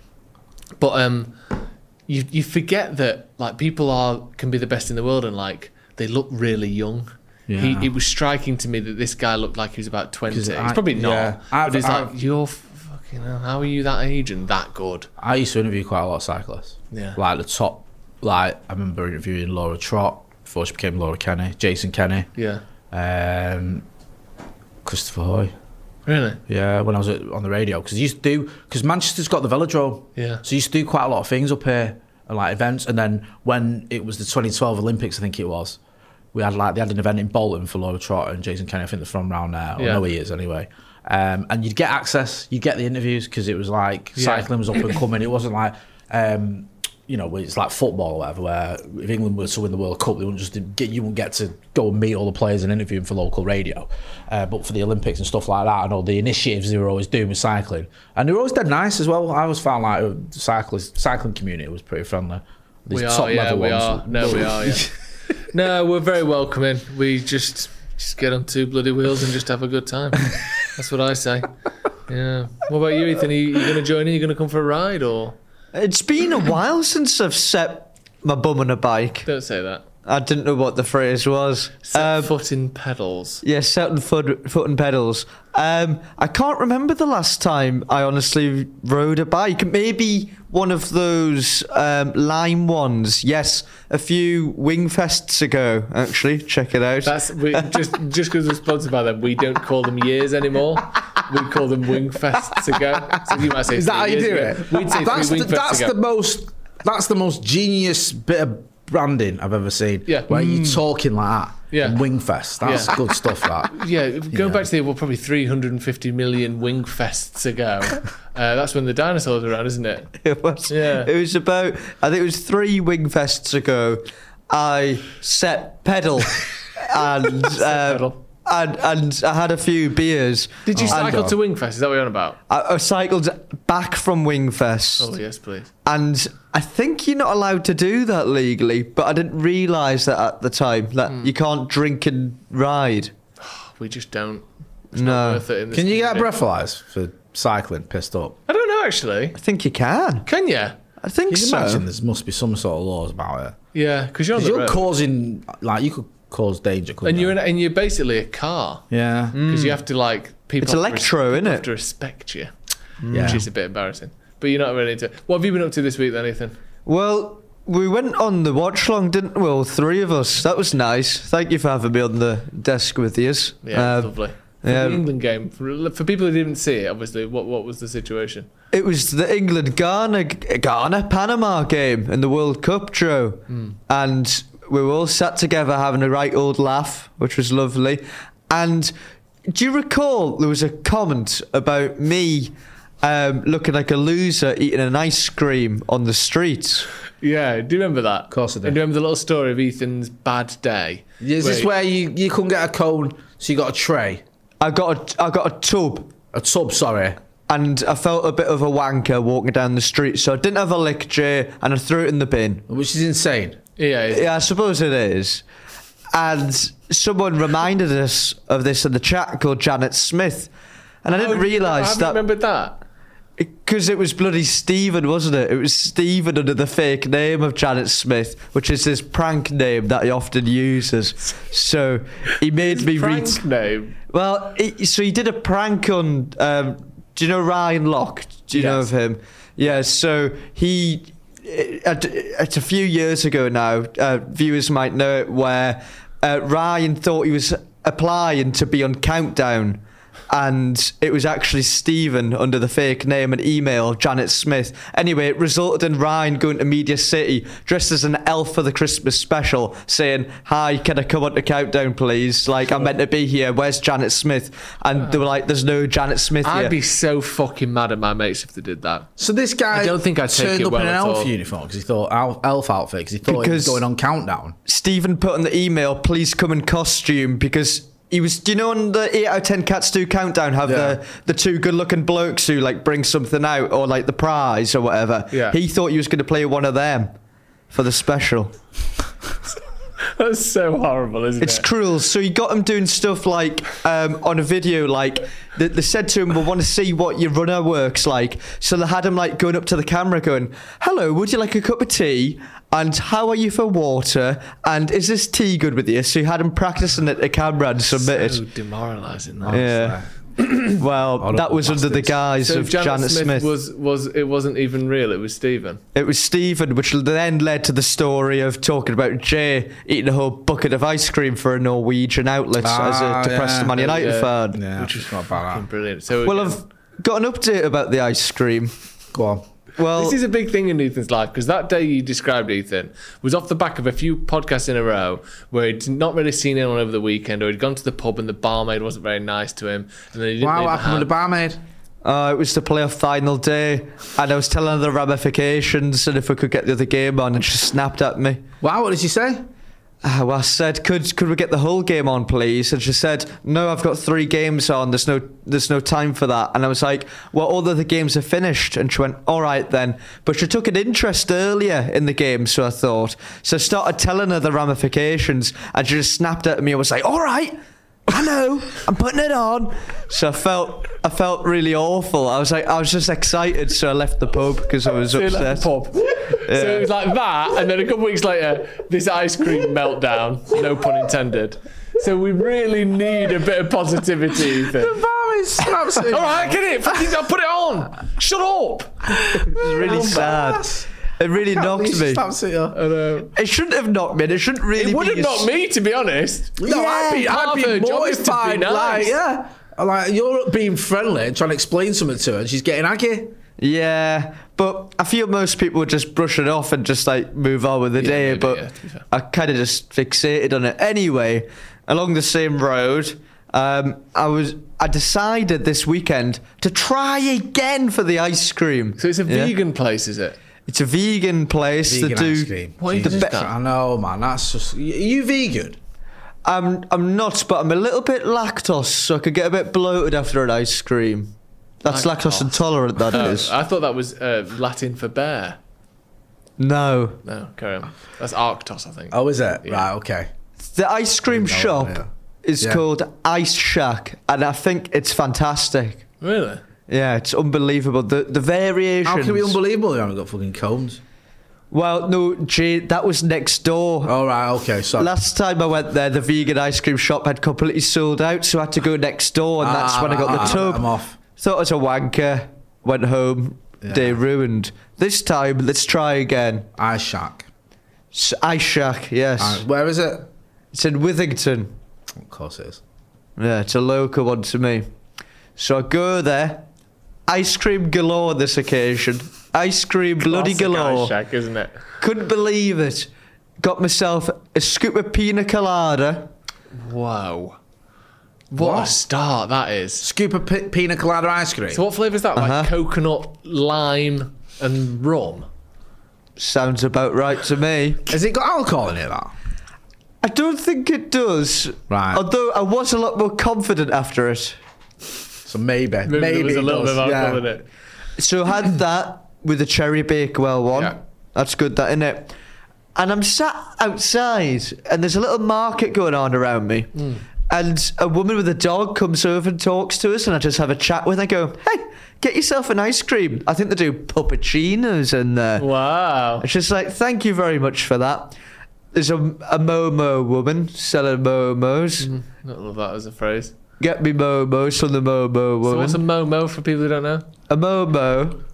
But you forget that like people can be the best in the world and like they look really young. Yeah. It was striking to me that this guy looked like he was about 20. He's 'Cause probably not. yeah. But it's like you're fucking hell, how are you that age and that good? I used to interview quite a lot of cyclists. Yeah. Like the top, like I remember interviewing Laura Trott before she became Laura Kenny, Jason Kenny, Yeah. Christopher Hoy. Really? Yeah, when I was on the radio, because Manchester's got the velodrome. Yeah. So you used to do quite a lot of things up here and like events. And then when it was the 2012 Olympics, I think it was, they had an event in Bolton for Laura Trott and Jason Kenny. I think they're from around there. I know he is anyway. And you'd get access, you'd get the interviews because it was like cycling was up and coming. It wasn't like, it's like football or whatever, where if England were to win the World Cup, you wouldn't get to go and meet all the players and interview them for local radio. But for the Olympics and stuff like that, and all the initiatives they were always doing with cycling, and they were always dead nice as well. I always found like the cycling community was pretty friendly. These We top are, yeah, level we ones. are. No, we are, yeah. No, we're very welcoming. We just get on two bloody wheels and just have a good time. That's what I say. Yeah. What about you, Ethan? Are you going to join in? Are you going to come for a ride or? It's been a while since I've set my bum on a bike. Don't say that. I didn't know what the phrase was. Set foot in pedals. Yeah, set on foot and pedals. I can't remember the last time I honestly rode a bike. Maybe one of those lime ones. Yes, a few Wingfests ago, actually. Check it out. That's just because we're sponsored by them. We don't call them years anymore. We call them Wingfests ago. So you might say Is that how you do ago. it? We'd say that's three the, Wingfests that's ago. that's the most genius bit of branding I've ever seen. Yeah. Where you're talking like that. Yeah. And Wingfest. That's Yeah. good stuff, that. Yeah, going back to probably 350 million Wingfests ago. That's when the dinosaurs were around, isn't it? It was. Yeah. It was about. I think it was 3 Wingfests ago. I set pedal, and pedal. And I had a few beers. Did you cycle God. to Wingfest? Is that what you're on about? I cycled back from Wingfest. Oh, yes, please. And I think you're not allowed to do that legally, but I didn't realise that at the time, that you can't drink and ride. We just don't. It's No. not worth it in this Can you get a country. breathalyzer for cycling pissed up? I don't know actually. I think you can. Can you? I think Can you so. imagine there must be some sort of laws about it? Yeah, because you're on 'Cause the you're road. causing, like, you could cause danger, couldn't And you? and you're basically a car Yeah. because you have to people. It's have to electro, people isn't have it? to respect you, Yeah. which is a bit embarrassing. But you're not really into. What have you been up to this week then, Ethan? Well, we went on the watch long, didn't we? All three of us. That was nice. Thank you for having me on the desk with you. Yeah, it's lovely. For yeah. the England game, for people who didn't see it, obviously, what was the situation? It was the England Ghana Panama game in the World Cup, Joe, and we were all sat together having a right old laugh, which was lovely. And do you recall there was a comment about me looking like a loser eating an ice cream on the streets? Yeah, do you remember that? Of course I do. And do you remember the little story of Ethan's bad day? Is this where you couldn't get a cone, so you got a tray? I got a tub. A tub, sorry. And I felt a bit of a wanker walking down the street, so I didn't have a lick, Jay, and I threw it in the bin. Which is insane. Yeah, I suppose it is. And someone reminded us of this in the chat called Janet Smith. And I didn't realise I that. remembered that. Because it was bloody Stephen, wasn't it? It was Stephen under the fake name of Janet Smith, which is his prank name that he often uses. So he made me read. Prank name. Well, so he did a prank on. Do you know Ryan Locke? Do you know Yes. of him? Yeah. So it's a few years ago now. Viewers might know it, where Ryan thought he was applying to be on Countdown. And it was actually Stephen under the fake name and email of Janet Smith. Anyway, it resulted in Ryan going to Media City dressed as an elf for the Christmas special, saying, "Hi, can I come on to Countdown, please? Like, I'm meant to be here. Where's Janet Smith?" And they were like, "There's no Janet Smith here." I'd be so fucking mad at my mates if they did that. So this guy I don't think I'd take turned it up well in an at elf all. uniform because he thought elf outfit because he thought he was Because- going on Countdown. Stephen put in the email, "Please come in costume," because he was, do you know, on the 8 out of 10 Cats Do Countdown have Yeah. the two good looking blokes who like bring something out or like the prize or whatever. Yeah. He thought he was going to play one of them for the special. That's so horrible, isn't It's it? cruel. So he got him doing stuff like on a video, like they said to him, "We want to see what your runner works like." So they had him like going up to the camera, going, "Hello, would you like a cup of tea? And how are you for water? And is this tea good with you?" So he had him practicing at the camera and submitted. So demoralising. That. Yeah. Well, Horrible that was under the bastards. guise So of Janet Smith, Smith. was it wasn't even real. It was Stephen. It was Stephen, which then led to the story of talking about Jay eating a whole bucket of ice cream for a Norwegian outlet as a depressed Man United Yeah. fan. Yeah, Which which is is not bad. Brilliant. So Well, I've got an update about the ice cream. Go on. Well, this is a big thing in Ethan's life because that day you described, Ethan, was off the back of a few podcasts in a row where he'd not really seen anyone over the weekend, or he'd gone to the pub and the barmaid wasn't very nice to him, and then he didn't Wow, leave what the happened with the house. barmaid? it was the playoff final day, and I was telling her the ramifications and if we could get the other game on, and she snapped at me. Wow, what did she say? Well, I said, could we get the whole game on, please? And she said, "No, I've got 3 games on. There's no time for that." And I was like, "Well, all the other games are finished." And she went, "All right then." But she took an interest earlier in the game, so I thought. So I started telling her the ramifications, and she just snapped at me. I was like, "All right, I know, I'm putting it on." So I felt really awful. I was just excited, so I left the pub because I was So he left upset. the pub. So it was like that, and then a couple of weeks later, this ice cream meltdown. No pun intended. So we really need a bit of positivity, Ethan. Barmaid snaps at him. All right, get it. Fucking I'll put it on. Shut up. It was really sad. It really knocked me. Snaps at you. I know. It shouldn't have knocked me. and It shouldn't really. It would have be knocked me, to be honest. No, I'd part of her be job is to be mortified. nice. Like, yeah. Like, you're being friendly and trying to explain something to her, and she's getting aggy. Yeah, but I feel most people would just brush it off and just like move on with the day. maybe, But yeah, to be fair. I kind of just fixated on it. Anyway, along the same road, I decided this weekend to try again for the ice cream. So it's a Yeah. vegan place, is it? It's a vegan place Vegan that do. ice cream. What Jesus is the that? I know, man. That's just. Are you vegan? I'm not, but I'm a little bit lactose, so I could get a bit bloated after an ice cream. That's lactose intolerant. That Oh, is. I thought that was Latin for bear. No. No, carry on. That's Arctos, I think. Oh, is it? Yeah. Right, okay. The ice cream shop yeah. is Yeah. called Ice Shack, and I think it's fantastic. Really? Yeah, it's unbelievable. The variations. How can it be unbelievable? They haven't got fucking cones. Well, no, Jay, that was next door. All right, okay. So Last time I went there, the vegan ice cream shop had completely sold out, so I had to go next door, and that's when I got the tub. I'm off. Thought I was a wanker. Went home. Yeah. Day ruined. This time, let's try again. Ice Shack. Ice Shack, yes. Where is it? It's in Withington. Of course it is. Yeah, it's a local one to me. So I go there. Ice cream galore this occasion. Ice cream bloody Classic galore. Ice Shack, isn't it? Couldn't believe it. Got myself a scoop of pina colada. Wow. What a start that is. Scoop of pina colada ice cream. So what flavour is that? Like coconut, lime, and rum? Sounds about right to me. Has it got alcohol in it, that? I don't think it does. Right. Although I was a lot more confident after it. So maybe Maybe there was it a little bit does, of alcohol in it. So I had that with a cherry Bakewell one. Yeah. That's good, that, innit? And I'm sat outside, and there's a little market going on around me. And a woman with a dog comes over and talks to us, and I just have a chat with her. I go, hey, get yourself an ice cream. I think they do puppuccinos in there. Wow. And she's like, thank you very much for that. There's a Momo woman selling Momos. I love that as a phrase. Get me Momos from the Momo woman. So what's a Momo for people who don't know? A Momo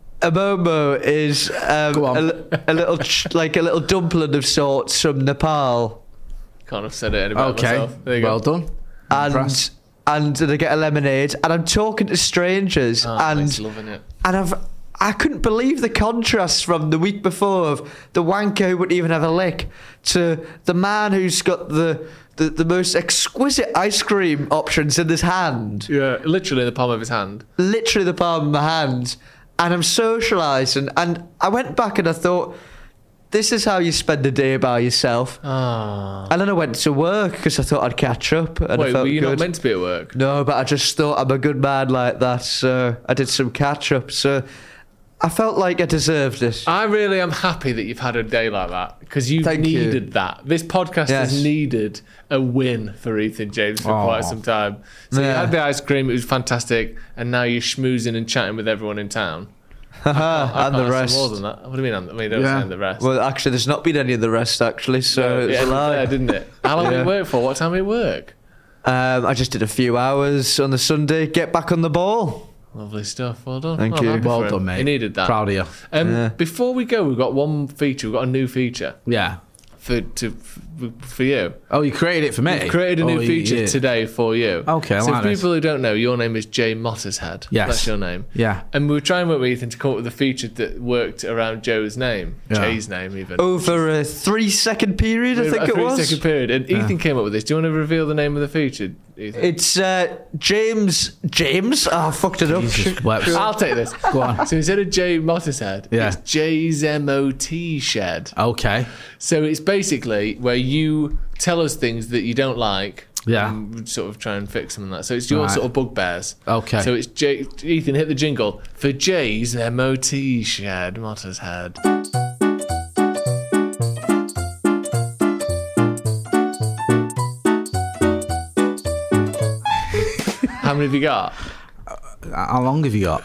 is Go on. a little like a little dumpling of sorts from Nepal, Can't have said it any better Okay, myself. There you well go. done. Impressed. and they get a lemonade. And I'm talking to strangers, He's loving it. and I couldn't believe the contrast from the week before of the wanker who wouldn't even have a lick to the man who's got the most exquisite ice cream options in his hand. Yeah, literally in the palm of his hand. Literally the palm of my hand. And I'm socialising. And I went back and I thought, this is how you spend a day by yourself. Ah. And then I went to work because I thought I'd catch up. And I Wait, felt were you good. not meant to be at work? No, but I just thought I'm a good man like that. So I did some catch up. So I felt like I deserved it. I really am happy that you've had a day like that because you've Thank you. needed that. This podcast Yes. has needed a win for Ethan James for quite some time. So you Yeah. had the ice cream, it was fantastic, and now you're schmoozing and chatting with everyone in town. and the Can't ask for rest. more than that. What do you mean? I mean, don't Yeah. say the rest. Well, actually, there's not been any of the rest, actually. So it it's a ended lie. there, didn't it? How long did Yeah. you work for? What time did you work? I just did a few hours on the Sunday. Get back on the ball. Lovely stuff. Well done. Thank Well, I'm you. happy for Well him. done, mate. He needed that. Proud of you. Yeah. Before we go, we've got one feature. We've got a new feature Yeah. for you. Oh, you created it for me? We've created a new Oh, feature yeah. today for you. Okay, I So like for this. people who don't know, your name is Jay Mottershead. Yes. That's your name. Yeah. And we were trying to work with Ethan to come up with a feature that worked around Joe's name. Yeah. Jay's name, even. Over a 3-second period, I think a it was. 3-second period. And Ethan came up with this. Do you want to reveal the name of the feature, Ethan? It's James. Oh, I fucked it up. Jesus, whoops. I'll take this. Go on. So instead of Jay Mottershead, Yeah. it's Jay's MOT Shed. Okay. So it's basically where you tell us things that you don't like. Yeah. And we sort of try and fix them and that. So it's your Right. sort of bugbears. Okay. So it's Ethan, hit the jingle for Jay's MOT Shed. Mottershead. How many have you got? How long have you got?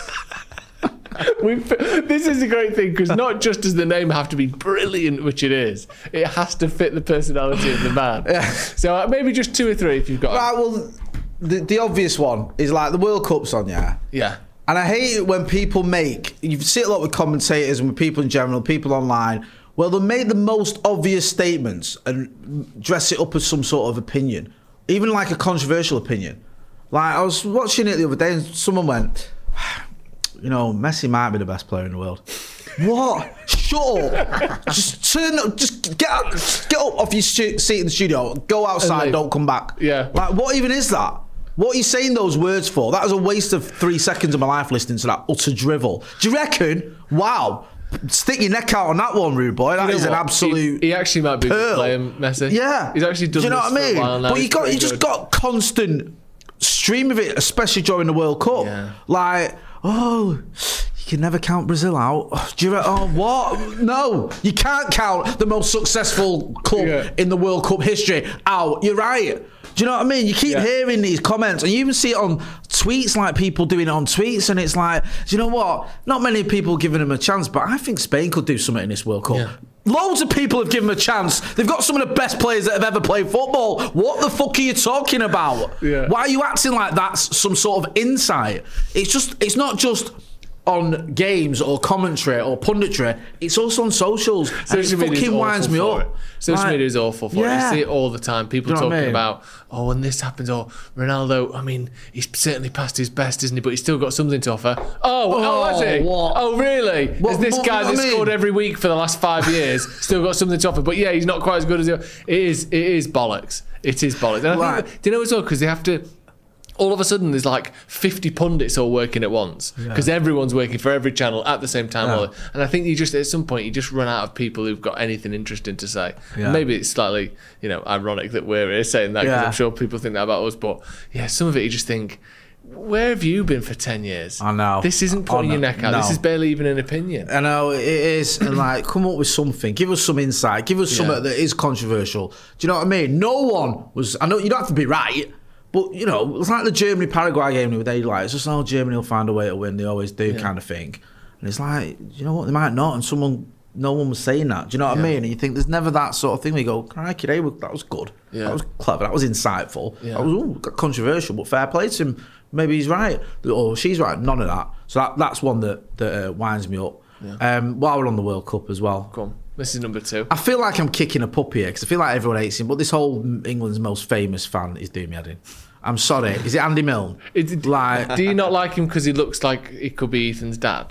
This is a great thing because not just does the name have to be brilliant, which it is, it has to fit the personality of the man. Yeah. So maybe just 2 or 3 if you've got. Right, well, the obvious one is like the World Cup's on, yeah? Yeah. And I hate it when people you see it a lot with commentators and with people in general, people online, well, they'll make the most obvious statements and dress it up as some sort of opinion, even like a controversial opinion. Like, I was watching it the other day and someone went, you know, Messi might be the best player in the world. What? Shut up. Just get up off your seat in the studio, go outside, leave. don't come back. Yeah. Like, what even is that? What are you saying those words for? That was a waste of 3 seconds of my life listening to that utter drivel. Do you reckon? Wow. Stick your neck out on that one, rude boy. That You know is an what? absolute. He actually might be pearl. playing Messi. Yeah. He's actually done Do you know this what I mean? for a while now. But He's pretty you just good. got constant stream of it, especially during the World Cup. Yeah. Like, oh, you can never count Brazil out. What? No, you can't count the most successful club Yeah. in the World Cup history out. You're right. Do you know what I mean? You keep hearing these comments, and you even see it on tweets, like people doing it on tweets, and it's like, do you know what? Not many people giving him a chance, but I think Spain could do something in this World Cup. Yeah. Loads of people have given him a chance. They've got some of the best players that have ever played football. What the fuck are you talking about? Yeah. Why are you acting like that's some sort of insight? It's not just on games or commentary or punditry, it's also on socials. And it fucking winds me up. Social media is awful for it. You see it all the time. People Do you know talking what I mean? about, when this happens, Ronaldo, I mean, he's certainly past his best, isn't he? But he's still got something to offer. Has he? What? Oh, really? Is this guy that I mean? scored every week for the last 5 years still got something to offer? But yeah, he's not quite as good as he. It is bollocks. It is bollocks. And I think, do you know as well? Because they have to. All of a sudden, there's like 50 pundits all working at once because everyone's working for every channel at the same time. Yeah. And I think you just, at some point, you just run out of people who've got anything interesting to say. Yeah. Maybe it's slightly, ironic that we're here saying that because Yeah. I'm sure people think that about us. But yeah, some of it you just think, where have you been for 10 years? I know. This isn't putting your neck out. No. This is barely even an opinion. I know it is, and like, come up with something. Give us some insight. Give us something that is controversial. Do you know what I mean? No one was. I know you don't have to be right, but it's like the Germany Paraguay game the other day. Like, it's just Germany will find a way to win. They always do, kind of thing. And it's like, you know what? They might not. And no one was saying that. Do you know what I mean? And you think there's never that sort of thing where you go, crikey, that was good. Yeah. That was clever. That was insightful. Yeah. That was controversial, but fair play to him. Maybe he's right or she's right. None of that. So that's one that winds me up. Yeah. While we're on the World Cup as well. Come on. This is number 2. I feel like I'm kicking a puppy here because I feel like everyone hates him, but this whole England's most famous fan is doing me head in. I'm sorry. Is it Andy Milne? Do you not like him because he looks like he could be Ethan's dad?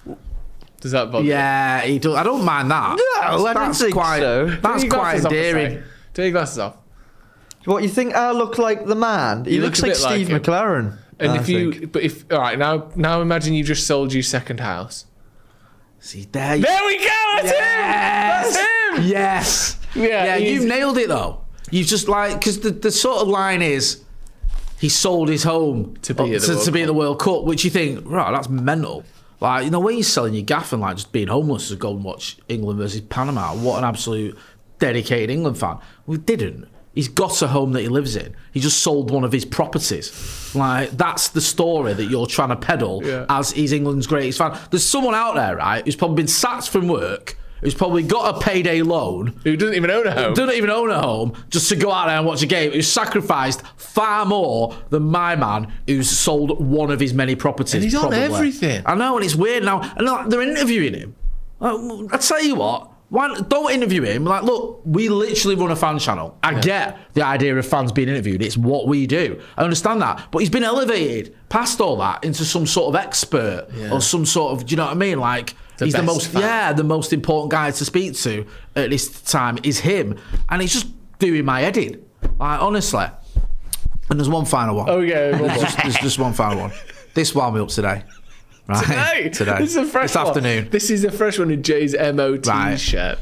Does that bother you? Yeah, he does. I don't mind that. No, I don't think so. That's Take your quite glasses off, endearing. Jose. Take your glasses off. What, you think I look like the man? He You looks look a like bit like Steve him. McLaren. And I all right, now imagine you just sold your second house. See, there There we go. That's him. That's him. Yes. Yeah, you've nailed it though. You've just because the sort of line is he sold his home To be at the World Cup, which you think, right, that's mental. Like, when you're selling your gaff and like just being homeless to go and watch England versus Panama, what an absolute dedicated England fan. We didn't. He's got a home that he lives in. He just sold one of his properties. Like, that's the story that you're trying to peddle as he's England's greatest fan. There's someone out there, right, who's probably been sacked from work, who's probably got a payday loan, Who doesn't even own a home? doesn't even own a home, just to go out there and watch a game, who's sacrificed far more than my man who's sold one of his many properties. And he's on probably. everything. I know, and it's weird now. And like, they're interviewing him. I tell you what, don't interview him. Like, look, we literally run a fan channel. I get the idea of fans being interviewed. It's what we do. I understand that. But he's been elevated past all that into some sort of expert or some sort of, do you know what I mean? Like, he's the best most, fan. the most important guy to speak to at this time is him. And he's just doing my head in. Like, honestly. And there's one final one. Oh, yeah. There's just one final one. This wound me up today. Right? Today. This is a fresh This one. afternoon. This is a fresh one in Jay's MOT shirt.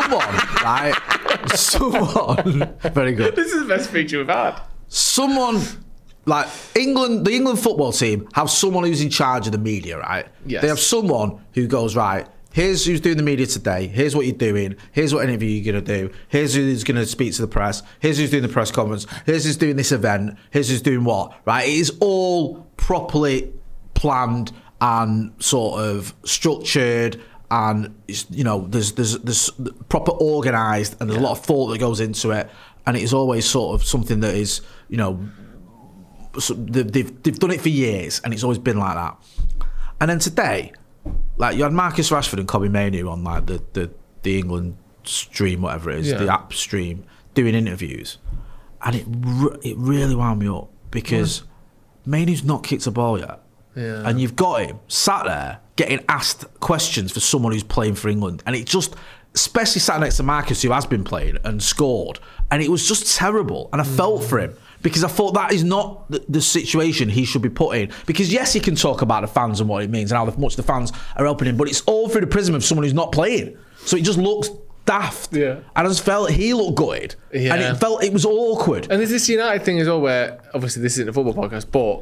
Someone, very good. This is the best feature we've had. Someone, like the England football team have someone who's in charge of the media, right? Yes. They have someone who goes, right, here's who's doing the media today. Here's what you're doing. Here's what interview you're going to do. Here's who's going to speak to the press. Here's who's doing the press conference. Here's who's doing this event. Here's who's doing what, right? It is all properly planned and sort of structured, and there's proper organised, and there's a lot of thought that goes into it, and it is always sort of something that is, they've done it for years, and it's always been like that. And then today, like, you had Marcus Rashford and Kobbie Mainoo on like the England stream, whatever it is, the app stream, doing interviews, and it really wound me up because Mainoo's not kicked a ball yet. Yeah. And you've got him sat there getting asked questions for someone who's playing for England. And it just, especially sat next to Marcus, who has been playing and scored. And it was just terrible. And I felt for him because I thought that is not the situation he should be put in. Because yes, he can talk about the fans and what it means and how much the fans are helping him. But it's all through the prism of someone who's not playing. So it just looks daft. Yeah. And I just felt he looked gutted. Yeah. And it was awkward. And there's this United thing as well where, obviously this isn't a football podcast, but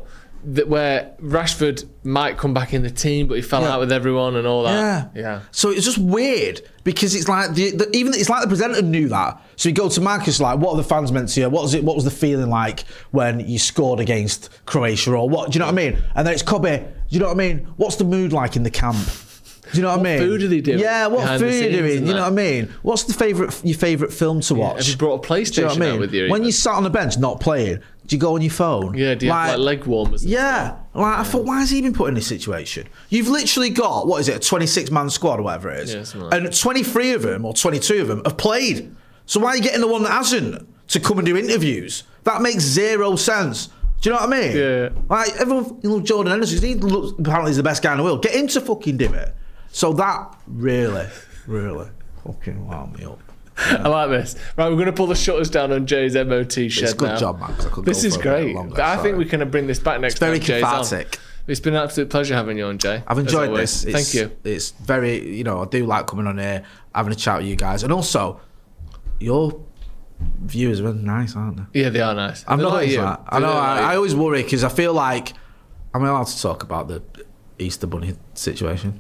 where Rashford might come back in the team, but he fell out with everyone and all that. Yeah. So it's just weird because it's like it's like the presenter knew that. So you go to Marcus like, what are the fans meant to you? What was the feeling like when you scored against Croatia or what? Do you know what I mean? And then it's Cobby. Do you know what I mean? What's the mood like in the camp? Do you know what I mean? What food are they doing? Yeah, what behind food the are you scenes doing? and You know that? what I mean? What's your favourite film to watch? Have you brought a PlayStation Do you know what I mean? out with you? When even? you sat on the bench not playing, do you go on your phone? Yeah, do you have like leg warmers? And Yeah. Like, I thought, why is he even put in this situation? You've literally got, what is it, a 26-man squad or whatever it is. Yeah, something like and 23 of them, or 22 of them, have played. So why are you getting the one that hasn't to come and do interviews? That makes zero sense. Do you know what I mean? Yeah. Like, everyone, Jordan Henderson, apparently he's the best guy in the world. Get him to fucking do it. So that really fucking wound me up. I like this. Right, we're going to pull the shutters down on Jay's MOT shed It's a good now. job, man. 'Cause I could This go is for a bit great. longer, I think sorry. we can bring this back next It's very time Jay's on. cathartic. It's been an absolute pleasure having you on, Jay. I've as enjoyed always. this. Thank you. It's very, I do like coming on here, having a chat with you guys. And also, your viewers are nice, aren't they? Yeah, they are nice. I'm They're not like you. that. I know, They're like I you. always worry because I feel like I'm allowed to talk about the Easter Bunny situation.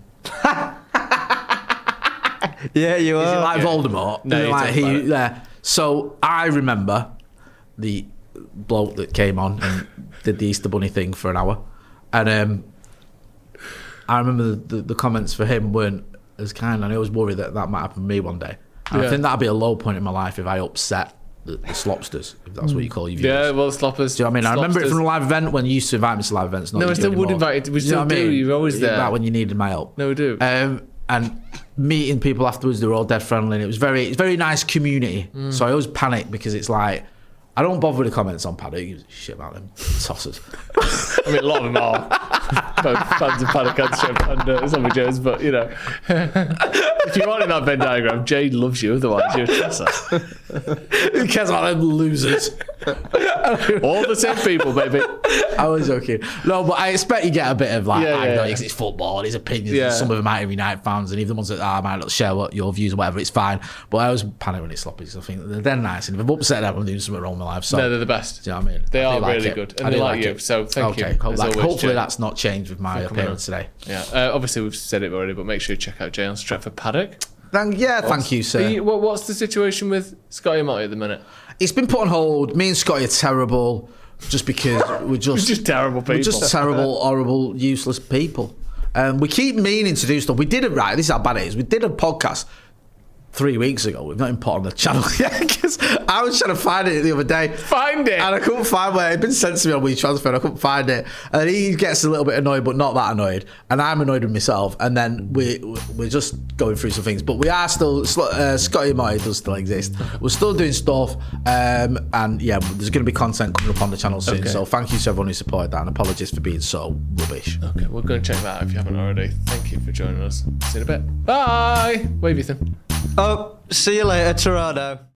Yeah, you Is it are. like Voldemort? No, Is it you like talk about it. yeah. So I remember the bloke that came on and did the Easter Bunny thing for an hour, and I remember the comments for him weren't as kind, and I always worry that might happen to me one day. And I Yeah. think that'd be a low point in my life if I upset the slopsters, if that's what you call your viewers. Yeah, well, sloppers. Do you know what I mean? I remember it Slopsters. from a live event when you used to invite me to live events. Not No, you I do still would anymore. invite you. We Do you know still what I do. mean? You're always there. Back when you needed my help. No, we do. And meeting people afterwards, they were all dead friendly, and it's very nice community. So I always panic because it's like I don't bother with the comments on Paddock. He gives a shit about them tossers. I mean, a lot of them are both fans of Paddock and Shep and Zombie Jones, but if you wanted that Venn diagram, Jay loves you. Otherwise, you're a tosser. Who cares about them losers? All the same people, baby. I was joking. No, but I expect you get a bit of like, Yeah, I know yeah. because it's football and his opinions. Yeah. And some of them might be United fans, and even the ones that might not share what your views or whatever, it's fine. But I always panic when it's sloppy. So I think they're nice, and if I'm upset them, I'm doing something wrong with my life. So No, they're the best. do you know what I mean? They I do are like really it. good, I and they do like you. it. So thank you. Okay, as always, hopefully Jay. that's not changed with my appearance today. Yeah, obviously we've said it already, but make sure you check out Jay on Stretford Paddock. Thank you, sir. What's the situation with Scotty Motti at the minute? It's been put on hold. Me and Scotty are terrible, just because we're Just terrible people. We're just terrible, horrible, useless people. We keep meaning to do stuff. We did it right. This is how bad it is. We did a podcast 3 weeks ago. We've not even put on the channel yet because I was trying to find it the other day. Find it. And I couldn't find where it had been sent to me on WeTransfer and I couldn't find it. And he gets a little bit annoyed, but not that annoyed. And I'm annoyed with myself. And then we're just going through some things. But we are still, Scotty Motti does still exist. We're still doing stuff. And yeah, there's going to be content coming up on the channel soon. Okay. So thank you to everyone who supported that. And apologies for being so rubbish. Okay, we'll go and check that out if you haven't already. Thank you for joining us. See you in a bit. Bye. Wave, Ethan. Oh, see you later, Toronto.